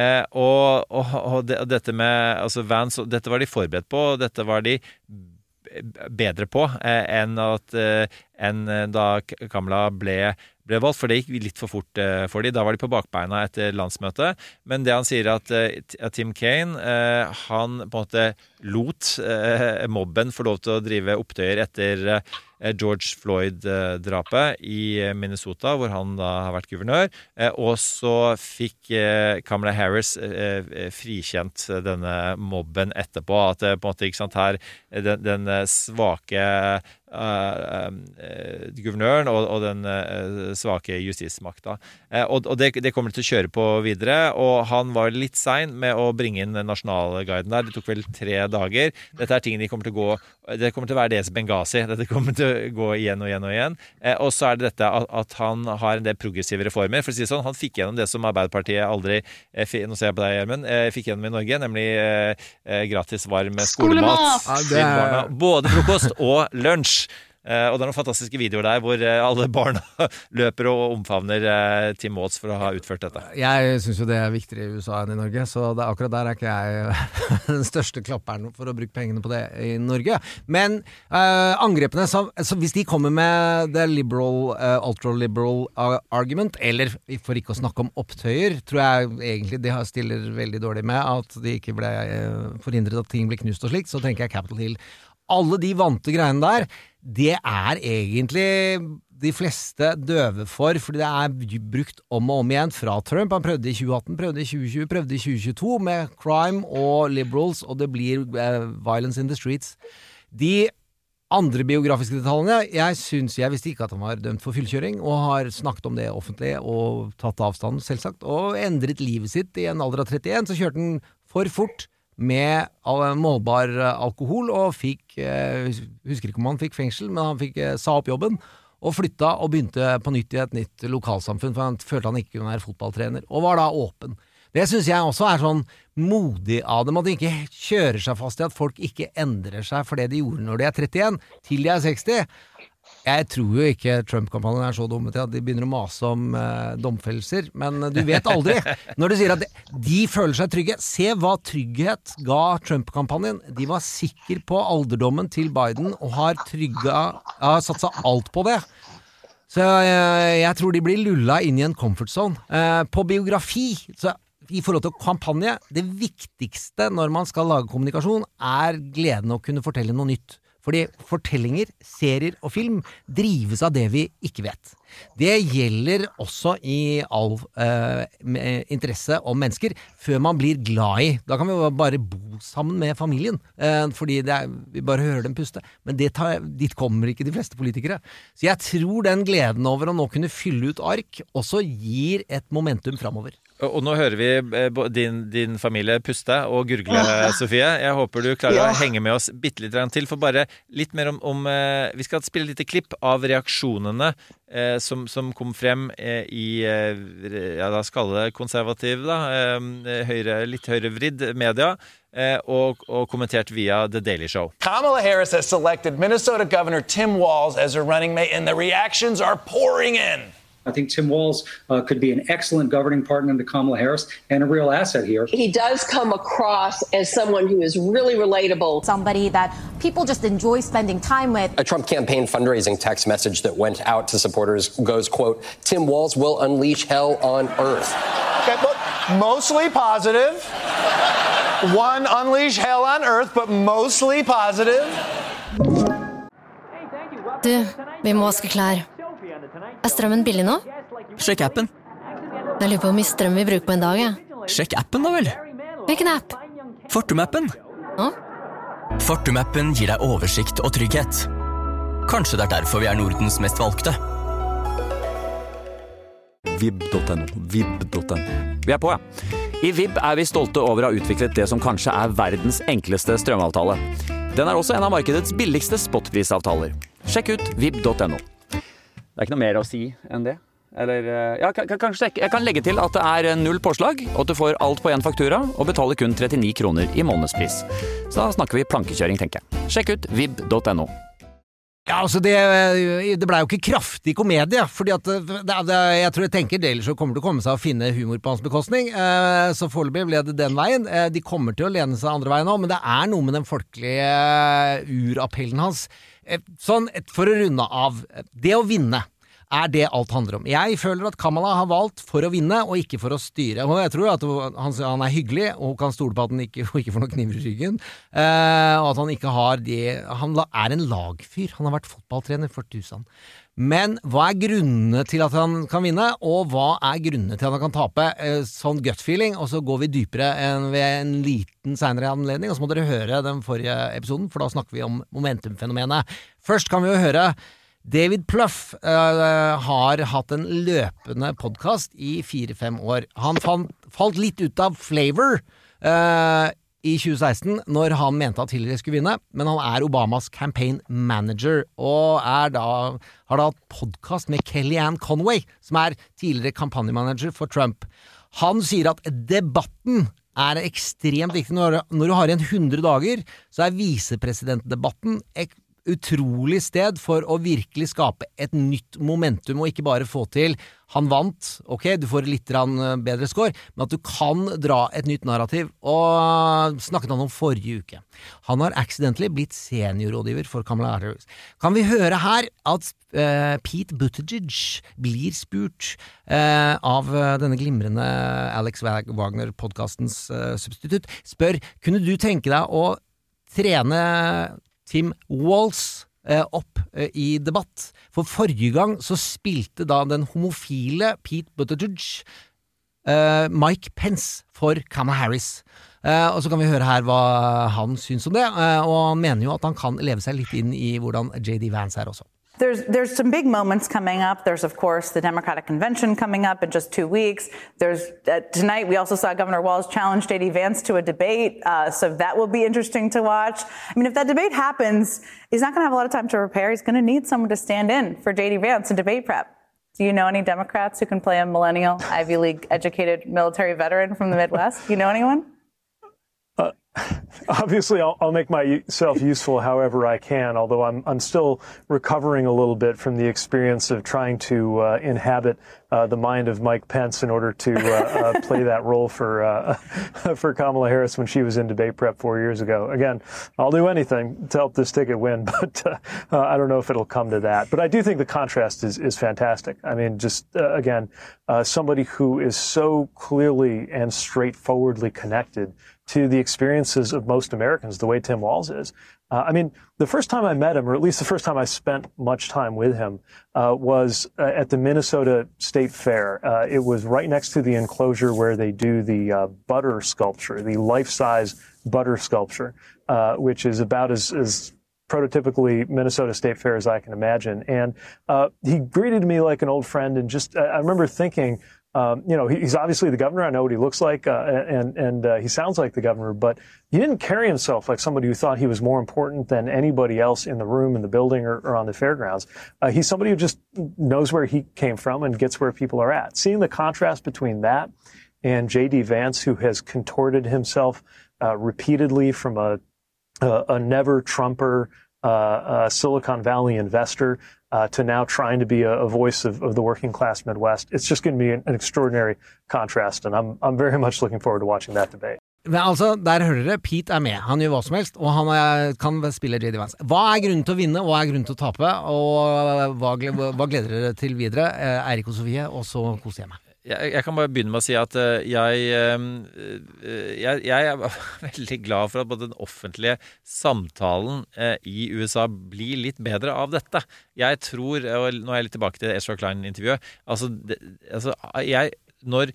H: Og dette med altså Vance, dette var de forberedt på, og dette var de bedre på enn da Kamala ble valgt, for det gikk litt for fort for de. Da var de på bakbeina etter landsmøtet, men det han sier at Tim Kaine, han på en måte lot mobben få lov til å drive opptøyer etter George Floyd-drapet i Minnesota, hvor han da har vært guvernør, og så fikk Kamala Harris frikjent denne mobben etterpå, at på en måte, ikke sant, her den svake guvernøren og den svake justismakta. Og det kommer til å kjøre på videre, og han var litt sein med å bringe inn nasjonalguiden der. Det tok vel 3 dager. Dette ting de kommer til å gå, det kommer til å være deres Benghazi. Dette kommer til å gå igjen og igjen og igjen. Og så det dette at han har en del progressive reformer. For å si det sånn, han fikk gjennom det som Arbeiderpartiet aldri, nå ser jeg på deg, Gjermund, fikk gjennom i Norge, nemlig gratis varm skolemat. Både frokost og lunsj. Og det noen fantastiske videoer der hvor alle barna løper og omfavner Tim Walz for å ha utført dette. Jeg synes jo det viktigere i USA enn i Norge, så akkurat der ikke jeg den største klapperen for å bruke pengene på det i Norge. Men angrepene, så hvis de kommer med det liberal, ultra-liberal argument, eller for ikke å snakke om opptøyer, tror jeg egentlig de stiller veldig dårlig med at de ikke ble forhindret at ting ble knust og slikt, så tenker jeg Capitol Hill
J: alle de vante greiene der, det egentlig de fleste døve for, fordi det brukt om og om igjen fra Trump. Han prøvde i 2018, prøvde i 2020, prøvde i 2022 med crime og liberals, og det blir violence in the streets. De andre biografiske detaljene, jeg visste ikke at han var dømt for fyllkjøring, og har snakket om det offentlig og tatt avstand, selvsagt, og endret livet sitt i en alder av 31, så kjørte han for fort med målbar alkohol, og husker ikke om han fikk fengsel, men han sa opp jobben, og flytta og begynte på nytt i et nytt lokalsamfunn, for han følte han ikke kunne være fotballtrener, og var da åpen. Det synes jeg også sånn modig av dem, at de ikke kjører seg fast i at folk ikke endrer seg for det de gjorde når de 31, til de 60. Jeg tror jo ikke Trump-kampanjen så dumme til at de begynner å mase om domfellelser, men du vet aldri. Når du sier at de føler seg trygge, se hva trygghet ga Trump-kampanjen. De var sikre på alderdommen til Biden og har satt seg alt på det. Så jeg tror de blir lulla inn i en comfort zone. På biografi, så i forhold til kampanje, det viktigste når man skal lage kommunikasjon gleden å kunne fortelle noe nytt. Fordi fortellinger, serier og film drives av det vi ikke vet. Det gjelder også i all interesse om mennesker, før man blir glad i. Da kan vi bare bo sammen med familien, fordi vi bare hører dem puste. Men dit kommer ikke de fleste politikere. Så jeg tror den gleden over å nå kunne fylle ut ark også gir et momentum fremover.
H: Og nå hører vi din familie puste og gurgle, Sofie. Jeg håper du klarer å henge med oss bitte litt til, for bare litt mer om vi skal spille litt klipp av reaksjonene som kom frem i da skal det konservativ litt høyrevridd media og kommentert via The Daily Show.
L: Kamala Harris has selected Minnesota Governor Tim Walz as her running mate, and the reactions are pouring in.
M: I think Tim Walz could be an excellent governing partner to Kamala Harris and a real asset here.
N: He does come across as someone who is really relatable. Somebody that people just enjoy spending time with.
O: A Trump campaign fundraising text message that went out to supporters goes, quote, Tim Walz will unleash hell on earth.
L: Okay, look, mostly positive. One, unleash hell on earth, but mostly positive.
P: Du, vi må vaske klær. Strømmen billig nå?
A: Sjekk appen.
P: Jeg lurer på hvor mye strøm vi bruker på en dag,
A: Sjekk appen da vel.
P: Hvilken app?
A: Fortum-appen. Fortum-appen gir deg oversikt og trygghet. Kanskje det derfor vi Nordens mest valgte.
Q: Vib.no. Vi på, I Vib vi stolte over å ha utviklet det som kanskje verdens enkleste strømavtale. Den også en av markedets billigste spotprisavtaler. Sjekk ut vib.no. Det ikke noe mer å si enn det. Eller, kanskje jeg kan legge til at det 0 påslag, og at du får alt på en faktura, og betaler kun 39 kroner I månedspris. Så da snakker vi plankekjøring, tenker jeg. Sjekk ut vib.no.
J: Ja, altså det ble jo ikke kraftig komedie, fordi at jeg tenker Daily Show kommer til å komme seg og finne humor på hans bekostning, så foreløpig ble det den veien. De kommer til å lene seg andre veien nå, men det noe med den folkelige urappellen hans. Sånn, for å runde av, det å vinne det alt handler om. Jeg føler at Kamala har valgt for å vinne og ikke for å styre, og jeg tror at han hyggelig og kan stole på at han ikke får noen kniver I ryggen, og at han ikke har han en lagfyr, han har vært fotballtrener for tusen. Men hva grunnene til at han kan vinne, og hva grunnene til at han kan tape? Sånn gut feeling, og så går vi dypere ved en liten senere anledning, og så må dere høre den forrige episoden, for da snakker vi om momentumfenomenet. Først kan vi jo høre David Plouffe har hatt en løpende podcast I 4-5 år. Han falt litt ut av flavor I 2016 når han mente at Hillary skulle vinne, men han Obamas campaign manager og har da podcast med Kellyanne Conway, som tidligere kampanjemanager for Trump. Han sier at debatten ekstremt viktig når du har igjen 100 dager, så visepresidentdebatten utrolig sted for å virkelig skape et nytt momentum, og ikke bare få til han vant, ok, du får litt bedre score, men at du kan dra et nytt narrativ, og snakket han om forrige uke. Han har accidentally blitt seniorrådgiver for Kamala Harris. Kan vi høre her at Pete Buttigieg blir spurt av denne glimrende Alex Wagner-podcastens substitutt, spør, kunne du tenke deg å trene Tim Walz opp I debatt. For forrige gang så spilte da den homofile Pete Buttigieg Mike Pence for Kamala Harris. Og så kan vi høre her hva han syns om det, og han mener jo at han kan leve seg litt inn I hvordan J.D. Vance også.
R: There's some big moments coming up. There's, of course, the Democratic Convention coming up in just 2 weeks. There's tonight we also saw Governor Walz challenge J.D. Vance to a debate, so that will be interesting to watch. I mean, if that debate happens, he's not going to have a lot of time to prepare. He's going to need someone to stand in for J.D. Vance in debate prep. Do you know any Democrats who can play a millennial, Ivy League educated military veteran from the Midwest? Do you know anyone?
S: Obviously, I'll make myself useful however I can, although I'm still recovering a little bit from the experience of trying to inhabit the mind of Mike Pence in order to play that role for Kamala Harris when she was in debate prep 4 years ago. Again, I'll do anything to help this ticket win, but I don't know if it'll come to that. But I do think the contrast is fantastic. I mean, just again, somebody who is so clearly and straightforwardly connected to the experiences of most Americans, the way Tim Walz is. I mean, the first time I met him, or at least the first time I spent much time with him, was at the Minnesota State Fair. It was right next to the enclosure where they do the butter sculpture, the life-size butter sculpture, which is about as prototypically Minnesota State Fair as I can imagine. And he greeted me like an old friend, and just I remember thinking, you know, he's obviously the governor. I know what he looks like, and he sounds like the governor, but he didn't carry himself like somebody who thought he was more important than anybody else in the room, in the building, or on the fairgrounds. He's somebody who just knows where he came from and gets where people are at. Seeing the contrast between that and J.D. Vance, who has contorted himself repeatedly from a never-Trumper Silicon Valley investor to now trying to be a voice of the working class Midwest. It's just going to be an extraordinary contrast, and I'm very much looking forward to watching that debate.
J: Men altså, der hører dere, Pete med. Han gjør hva som helst, og han kan spille J.D. Vance. Hva grunnen til å vinne, hva grunnen til å tape, og hva gleder dere til videre? Eirik og Sofie, og så koser jeg meg.
H: Jeg kan bare begynne med å si at jeg veldig glad for at både den offentlige samtalen I USA blir litt bedre av dette. Jeg tror, og nå jeg litt tilbake til Ezra Klein-intervjuet, når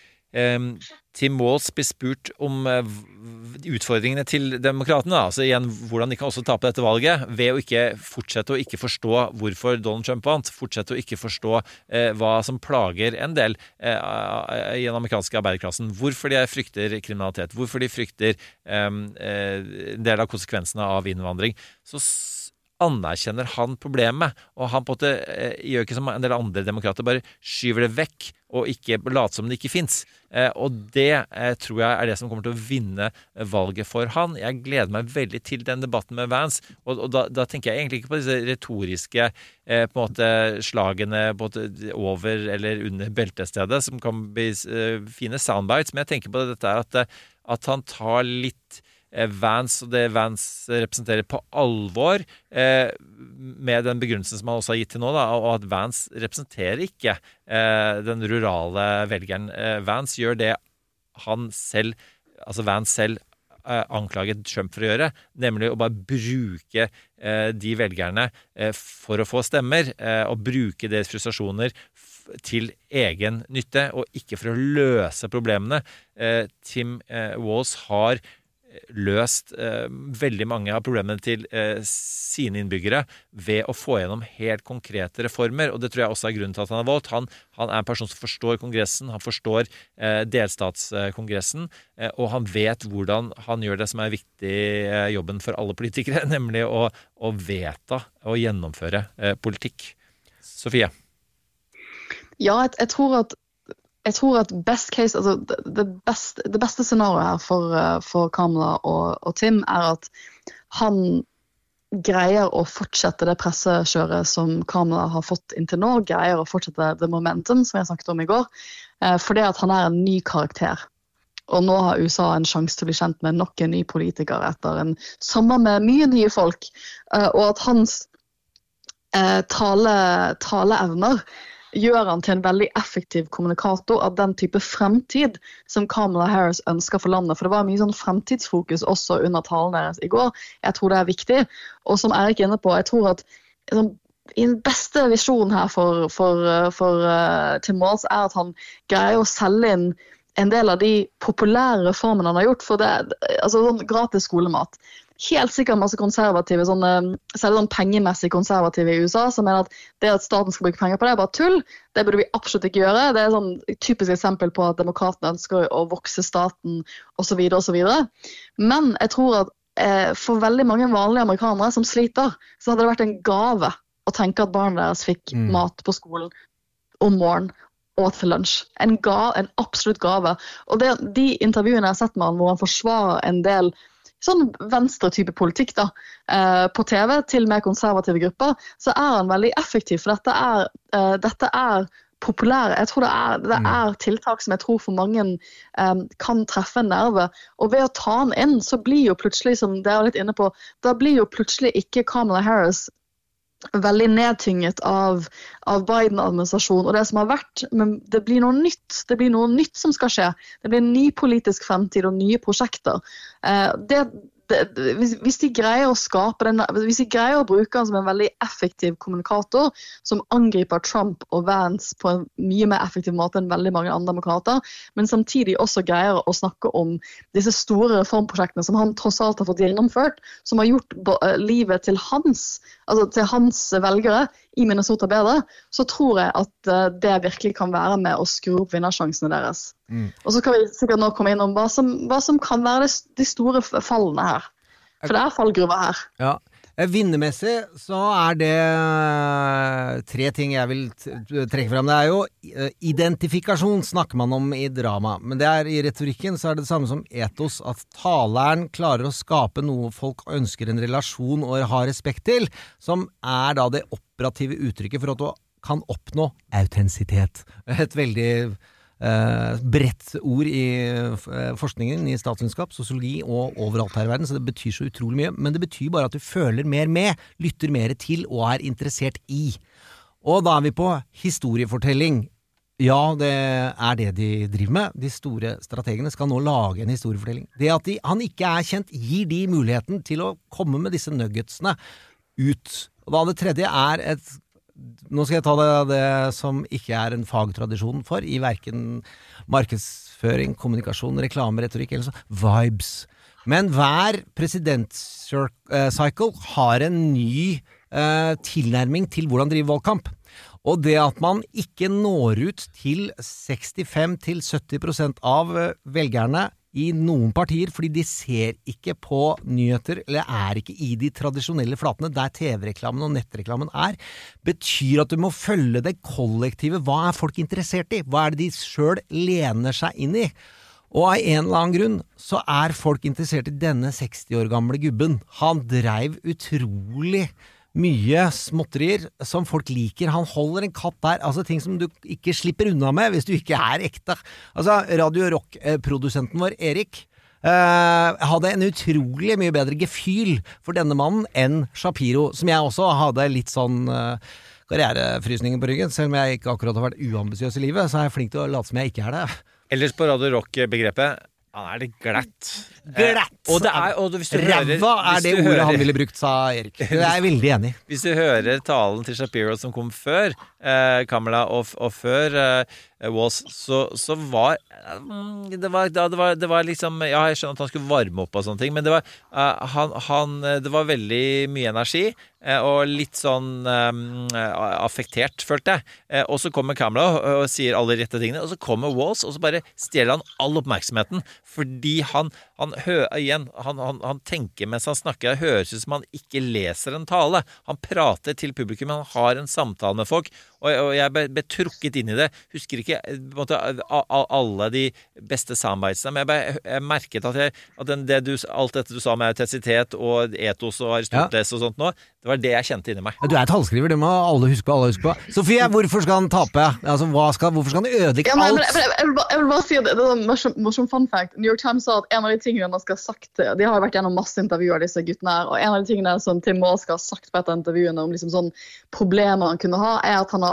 H: Tim Walz blir spurt om utfordringene til demokratene, altså igjen hvordan de kan også tape dette valget, ved å ikke fortsette å ikke forstå hvorfor Donald Trump vant, fortsette å ikke forstå hva som plager en del I den amerikanske arbeiderklassen, hvorfor de frykter kriminalitet, hvorfor de frykter en del av konsekvensene av innvandring, så anerkjenner han problemet, og han på en måte gjør ikke som en del andre demokrater, bare skyver det vekk, og ikke later som det ikke finnes. Og det tror jeg det som kommer til å vinne valget for han. Jeg gleder meg veldig til den debatten med Vance, og da tenker jeg egentlig ikke på disse retoriske på en måte slagene på en måte over eller under beltestedet, som kan bli fine soundbites, men jeg tenker på dette at han tar litt Vance og det Vance representerer på alvor med den begrunnelsen som han også har gitt til nå da, og at Vance representerer ikke den rurale velgeren. Vance gjør det han selv, altså Vance selv anklaget Trump for å gjøre, nemlig å bare bruke de velgerne for å få stemmer, og bruke deres frustrasjoner til egen nytte, og ikke for å løse problemene. Tim Walz har løst veldig mange av problemene til sine innbyggere ved å få gjennom helt konkrete reformer, og det tror jeg også grunnen til at han har valgt. Han en person som forstår kongressen, han forstår delstatskongressen, og han vet hvordan han gjør det som viktig jobben for alle politikere, nemlig å vedta og gjennomføre politikk. Sofie?
I: Ja, jeg tror at best case, altså det beste scenarioet her for Kamala og Tim at han greier å fortsette det pressekjøret som Kamala har fått inntil nå, greier å fortsette det momentum som jeg snakket om I går, fordi at han en ny karakter. Og nå har USA en sjanse til å bli kjent med nok en ny politiker etter en sommer med mye nye folk, og at hans taleevner gjør han til en veldig effektiv kommunikator av den type fremtid som Kamala Harris ønsker for landet. For det var mye sånn fremtidsfokus også under talen deres I går. Jeg tror det viktig. Og som Erik inne på, jeg tror at I den beste visjonen her for Tim Walz at han greier å selge inn en del av de populære reformene han har gjort, for det altså sånn gratis skolemat. Helt sikkert masse konservative, særlig pengemessig konservative I USA, som mener at det at staten skal bruke penger på det bare tull, det burde vi absolutt ikke gjøre. Det sånn typisk eksempel på at demokratene ønsker å vokse staten, og så videre, og så videre. Men jeg tror at for veldig mange vanlige amerikanere som sliter, så hadde det vært en gave å tenke at barna deres fikk mat på skolen om morgenen, og til lunsj. En absolutt gave. Og de intervjuene jeg har sett med han, hvor han forsvarer en del sånn venstre type politikk da, på TV til mer konservative grupper, så han veldig effektiv, for dette populære. Jeg tror det tiltak som jeg tror for mange kan treffe en nerve, og ved å ta han inn, så blir jo plutselig, som det litt inne på, da blir jo plutselig ikke Kamala Harris veldig nedtynget av Biden-administrasjonen og det som har vært, men det blir noe nytt som skal skje. Det blir en ny politisk fremtid og nye prosjekter. Hvis de greier å skape hvis de greier å bruke han som en veldig effektiv kommunikator som angriper Trump og Vance på en mye mer effektiv måte enn veldig mange andre demokrater, men samtidig også greier å snakke om disse store reformprosjektene som han tross alt har fått gjennomført, som har gjort livet til hans velgere I Minnesota bedre, så tror jeg at det virkelig kan være med å skru opp vinnersjansene deres. Og så kan vi sikkert nå komme inn om hva som kan være de store fallene her. For det fallgruver her. Ja.
J: Vinnermessig så det 3 ting jeg vil trekke frem. Det jo identifikasjon snakker man om I drama, men det I retorikken så det samme som etos, at taleren klarer å skape noe folk ønsker en relasjon og har respekt til, som da det operative uttrykket for at du kan oppnå autentisitet. Et veldig bredt ord I forskningen I statsvitenskap, sosiologi og overalt her I verden, så det betyr så utrolig mye, men det betyr bare at du føler mer med, lytter mer til og interessert I. Og da vi på historiefortelling. Ja, det det de driver med. De store strategene skal nå lage en historiefortelling. Det at han ikke kjent, gir de muligheten til å komme med disse nuggetsene ut. Og da det tredje nå skal jeg ta det som ikke en fagtradisjon for I hverken markedsføring, kommunikasjon, reklame, retorikk eller så, vibes. Men hver presidentcycle har en ny tilnærming til hvordan drive valgkamp. Og det at man ikke når ut til 65-70% av velgerne I noen partier, fordi de ser ikke på nyheter, eller ikke I de tradisjonelle flatene, der TV-reklamen og nettreklamen betyr at du må følge det kollektive. Hva folk interessert I? Hva det de selv lener seg inn I? Og av en eller annen grunn, så folk interessert I denne 60 år gamle gubben. Han dreiv utrolig mye småtterier som folk liker. Han holder en katt der, altså ting som du ikke slipper unna med hvis du ikke ekte. Altså Radio Rock-produsenten vår, Erik, hadde en utrolig mye bedre gefühl for denne mannen enn Shapiro, som jeg også hadde litt sånn karrierefrysninger på ryggen, selv om jeg ikke akkurat har vært uambisiøs I livet, så jeg flink til å late som jeg ikke det.
H: Ellers på Radio Rock-begrepet, han det glatt.
J: Glatt!
H: Og hvis du
J: Ræva det ordet han ville brukt, sa Erik. Det jeg veldig enig I.
H: Hvis du hører talen til Shapiro som kom før Kamala og før Walz, så var det var liksom, ja, jeg skjønner at han skulle varme opp og sånne ting, men det var det var veldig mye energi og litt sånn affektert, følte jeg. Og så kommer Kamala og sier alle rette tingene, og så kommer Walz, og så bare stjeler han all oppmerksomheten, fordi han tenker mens han snakker, det høres ut som han ikke leser en tale. Han prater til publikum, han har en samtale med folk, og jeg ble trukket inn I det. Husker ikke på en måte, alle de beste soundbitesene, men jeg merket at alt dette du sa med autentisitet og etos og Aristoteles og sånt nå, det var det jeg kjente inni meg.
J: Du tallskriver, det må alle huske på. Sofie, hvorfor skal han tape? Altså, hvorfor skal han ødelegge alt?
I: Jeg vil bare si at det en morsom fun fact. New York Times sa at en av de tingene man skal ha sagt, de har vært gjennom masse intervjuer disse guttene her, og en av de tingene som Tim Walz skal ha sagt på et av intervjuene om liksom sånn problemer han kunne ha, at han har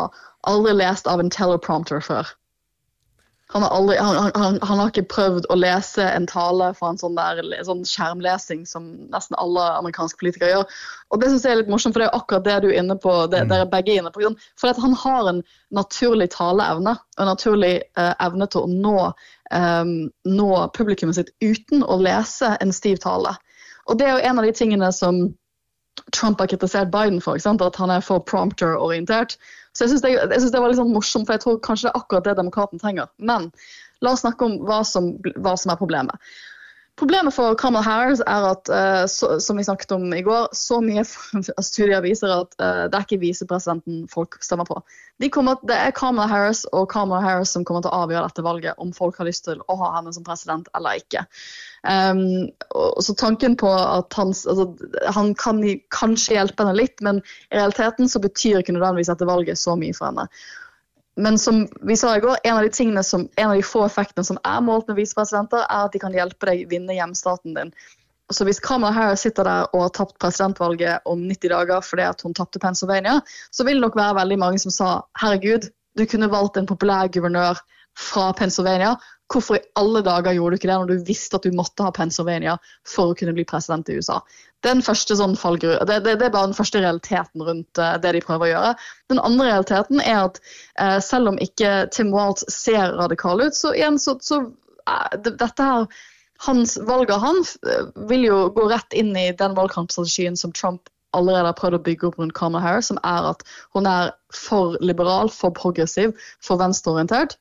I: aldri lest av en teleprompter før. Han har ikke prøvd å lese en tale fra en sånn skjermlesing som nesten alle amerikanske politikere gjør. Og det synes jeg litt morsomt, for det akkurat det du er inne på, dere begge er inne på. For at han har en naturlig taleevne, en naturlig evne til å nå publikummet sitt uten å lese en stiv tale. Og det er jo en av de tingene som Trump har kritisert Biden for, at han er for prompter-orientert. Så jeg synes det var litt sånn morsomt, for jeg tror kanskje det er akkurat det demokraten trenger. Men la oss snakke om hva som er problemet. Problemet for Kamala Harris er at, som vi snakket om i går, så mye studier viser at det er ikke visepresidenten folk stemmer på. Det er Kamala Harris og Kamala Harris som kommer til å avgjøre dette valget, om folk har lyst til å ha henne som president eller ikke. Så tanken på at han kan kanskje hjelpe henne litt, men i realiteten så betyr ikke nødvendigvis dette valget så mye for henne. Men som vi sa i går, en av de få effektene som er målt med visepresidenter, er at de kan hjelpe deg vinne hjemstaten din. Så hvis Kamala Harris sitter der og har tapt presidentvalget om 90 dager fordi at hun tapte Pennsylvania, så vil det nok være veldig mange som sa, herregud, du kunne valgt en populær guvernør fra Pennsylvania. Hvorfor i alle dager gjorde du ikke det når du visste at du måtte ha Pennsylvania for å kunne bli president i USA? Det er bare den første realiteten rundt det de prøver å gjøre. Den andre realiteten er at selv om ikke Tim Walz ser radikal ut, så igjen dette her, valget han vil jo gå rett inn i den valgkampstrategien som Trump allerede har prøvd å bygge opp rundt Kamala Harris, som er at hun er for liberal, for progressiv, for venstreorientert.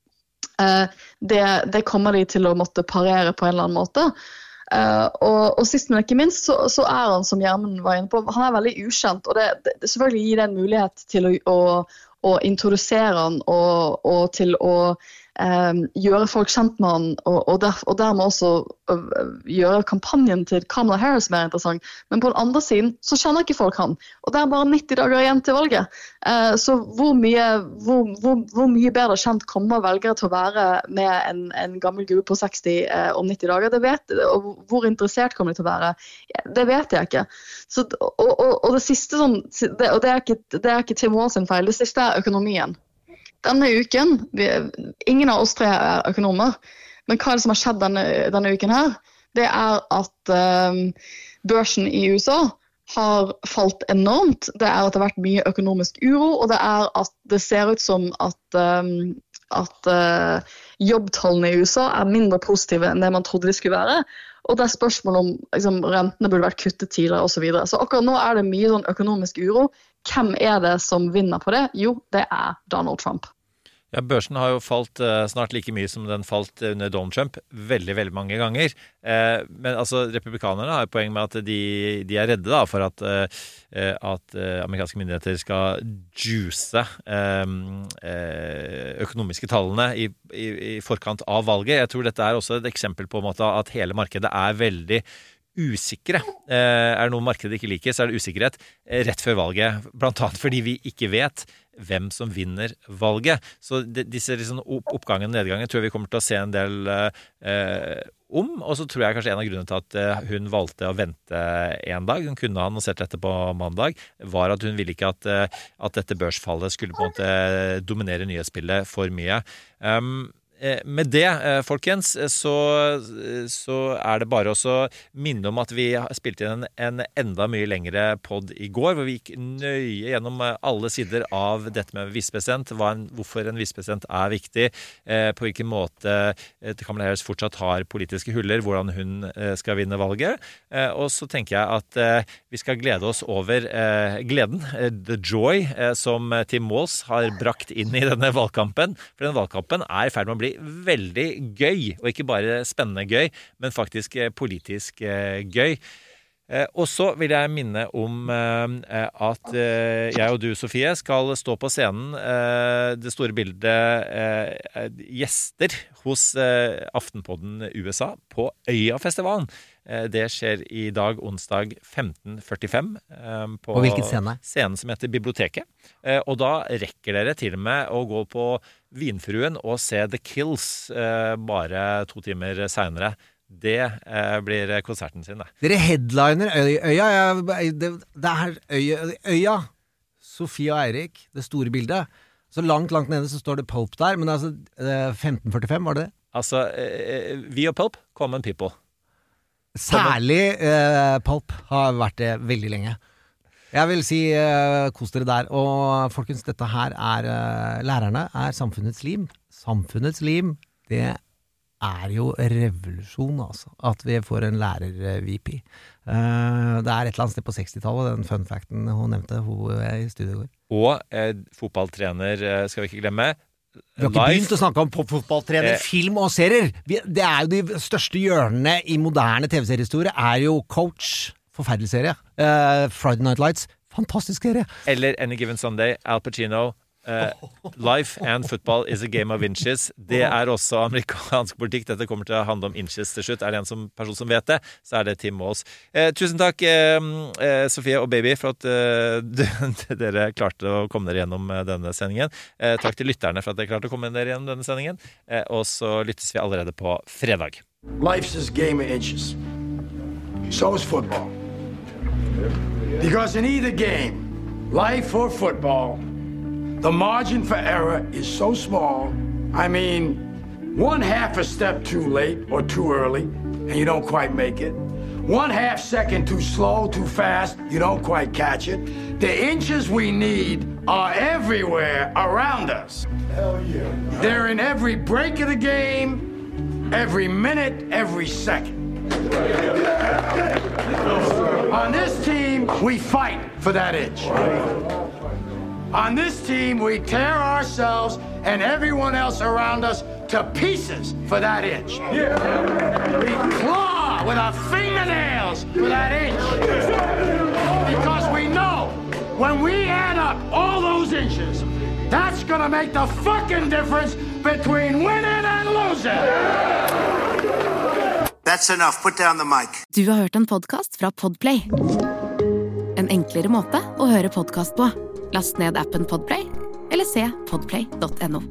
I: Det kommer de til å måtte parere på en eller annen måte. Og sist, men ikke minst, så er han, som Gjermund var inne på, han er veldig ukjent, og det selvfølgelig gir det en mulighet til å introdusere han, og til å gjøre folk kjent med han, og dermed også gjøre kampanjen til Kamala Harris mer interessant. Men på den andre siden så kjenner ikke folk han, og det er bare 90 dager igjen til valget. Så hvor mye bedre kjent kommer velgere til å være med en gammel gubbe på 60 om 90 dager, og hvor interessert kommer de til å være, det vet jeg ikke. Så, og det siste, og det er ikke Tim Walz sin feil, det siste er økonomien. Denne uken, ingen av oss tre er økonomer, men hva er det som har skjedd denne uken her? Det er at børsen i USA har falt enormt. Det er at det har vært mye økonomisk uro, og det er at det ser ut som at jobbtallene i USA er mindre positive enn det man trodde de skulle være. Og det er spørsmål om rentene burde vært kuttet tidligere og så videre. Så akkurat nå er det mye sånn økonomisk uro. Hvem er det som vinner på det? Jo, det er Donald Trump.
H: Ja, børsen har jo falt snart like mye som den falt under Donald Trump, veldig, veldig mange ganger. Men altså, republikanerne har et poeng med at de er redde da, for at amerikanske myndigheter skal juice økonomiske tallene i forkant av valget. Jeg tror dette er også et eksempel på en måte at hele markedet er veldig usikre. Er det noe markedet ikke liker, så er det usikkerhet rett før valget, blant annet fordi vi ikke vet hvem som vinner valget. Så disse oppgangen og nedgangen tror jeg vi kommer til å se en del og så tror jeg kanskje en av grunnene til at hun valgte å vente en dag, hun kunne ha annonsert dette på mandag, var at hun ville ikke at dette børsfallet skulle på en måte dominere nyhetsbildet for mye. Med det, folkens, så er det bare også minne om at vi spilte inn en enda mye lengre podd i går, hvor vi gikk nøye gjennom alle sider av dette med visepresident, hvorfor en visepresident er viktig, på hvilken måte Kamala Harris fortsatt har politiske huller, hvordan hun skal vinne valget, og så tenker jeg at vi skal glede oss over gleden, the joy, som Tim Walz har brakt inn i denne valgkampen, for denne valgkampen er i ferd med å bli veldig gøy, og ikke bare spennende gøy, men faktisk politisk gøy. Og så vil jeg minne om at jeg og du, Sofie, skal stå på scenen, det store bildet gjester hos Aftenpodden USA på Øyafestivalen. Det skjer i dag, onsdag 15:45 på
J: hvilken scene?
H: Scenen som heter Biblioteket. Og da rekker dere til og med å gå på Vinfruen og se The Kills bare 2 timer senere. Det blir konserten sin, det.
J: Dere headliner Øya, det er Øya, Sofie og Eirik, det store bildet. Så langt nede så står det Pope der, men altså 1545, var det det?
H: Altså, vi og Pope, common people.
J: Særlig Pope har vært det veldig lenge. Jeg vil si kos dere der. Og folkens, dette her lærerne er samfunnets lim. Samfunnets lim, det jo revolusjon, altså. At vi får en lærer-VP. Det et eller annet sted på 60-tallet, den fun facten hun nevnte, hun I studiet I går.
H: Og fotballtrener, skal vi ikke glemme.
J: Vi har ikke begynt å snakke om fotballtrener, film og serier. Det jo de største hjørnene I moderne TV-seriehistorie, jo Coach, forferdelig serie. Friday Night Lights, fantastisk serie.
H: Eller Any Given Sunday, Al Pacino. Life and football is a game of inches. Det også amerikansk politikk. Dette kommer til å handle om inches til slutt. Det en person som vet det, så det Tim Walls. Tusen takk, Sofie og Baby, for at dere klarte å komme dere gjennom denne sendingen. Takk til lytterne for at dere klarte å komme dere gjennom denne sendingen. Og så lyttes vi allerede på fredag.
F: Life's a game of inches. So is football. Because in either game, life or football, the margin for error is so small. I mean, 1/2 a step too late or too early, and you don't quite make it. 1/2 second too slow, too fast, you don't quite catch it. The inches we need are everywhere around us. Hell yeah. They're in every break of the game, every minute, every second. On this team, we fight for that inch. On this team, we tear ourselves and everyone else around us to pieces for that inch. We claw with our fingernails for that inch. Because we know when we add up all those inches, that's gonna make the fucking difference between winning and losing.
G: That's enough. Put down the mic.
E: Du har hørt en podcast fra Podplay. En enklere måte å høre podcast på. Last ned appen Podplay, eller se podplay.no.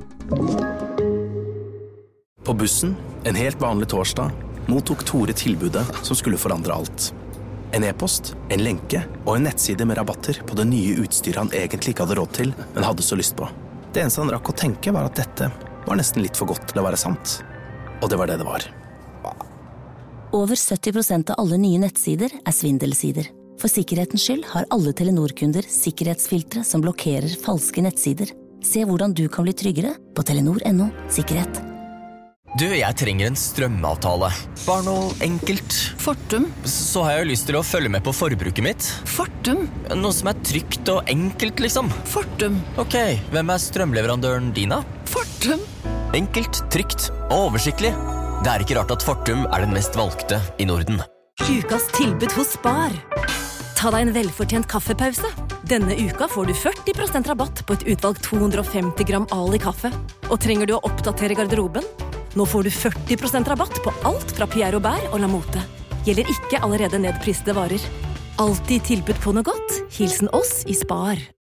T: På bussen, en helt vanlig torsdag, mottok Tore tilbudet som skulle forandre alt. En e-post, en lenke og en nettside med rabatter på det nye utstyret han egentlig ikke hadde råd til, men hadde så lyst på. Det eneste han rakk å tenke var at dette var nesten litt for godt til å være sant. Og det var det det var.
U: Over 70% av alle nye nettsider svindelsider. For sikkerhetens skyld har alle Telenor-kunder sikkerhetsfiltre som blokkerer falske nettsider. Se hvordan du kan bli tryggere på telenor.no sikkerhet.
A: Du, jeg trenger en strømavtale. Bare noe enkelt.
U: Fortum.
A: Så har jeg jo lyst til å følge med på forbruket mitt.
U: Fortum.
A: Noe som trygt og enkelt, liksom.
U: Fortum.
A: Ok, hvem strømleverandøren din da?
U: Fortum.
A: Enkelt, trygt og oversiktlig. Det ikke rart at Fortum den mest valgte I Norden.
V: Ukas tilbud hos Spar. Ta deg en velfortjent kaffepause. Denne uka får du 40% rabatt på et utvalg 250 gram Ali kaffe. Og trenger du å oppdatere garderoben? Nå får du 40% rabatt på alt fra Pierre Robert og Lamotte. Gjelder ikke allerede nedpriste varer. Alltid tilbud på noe godt. Hilsen oss I Spar.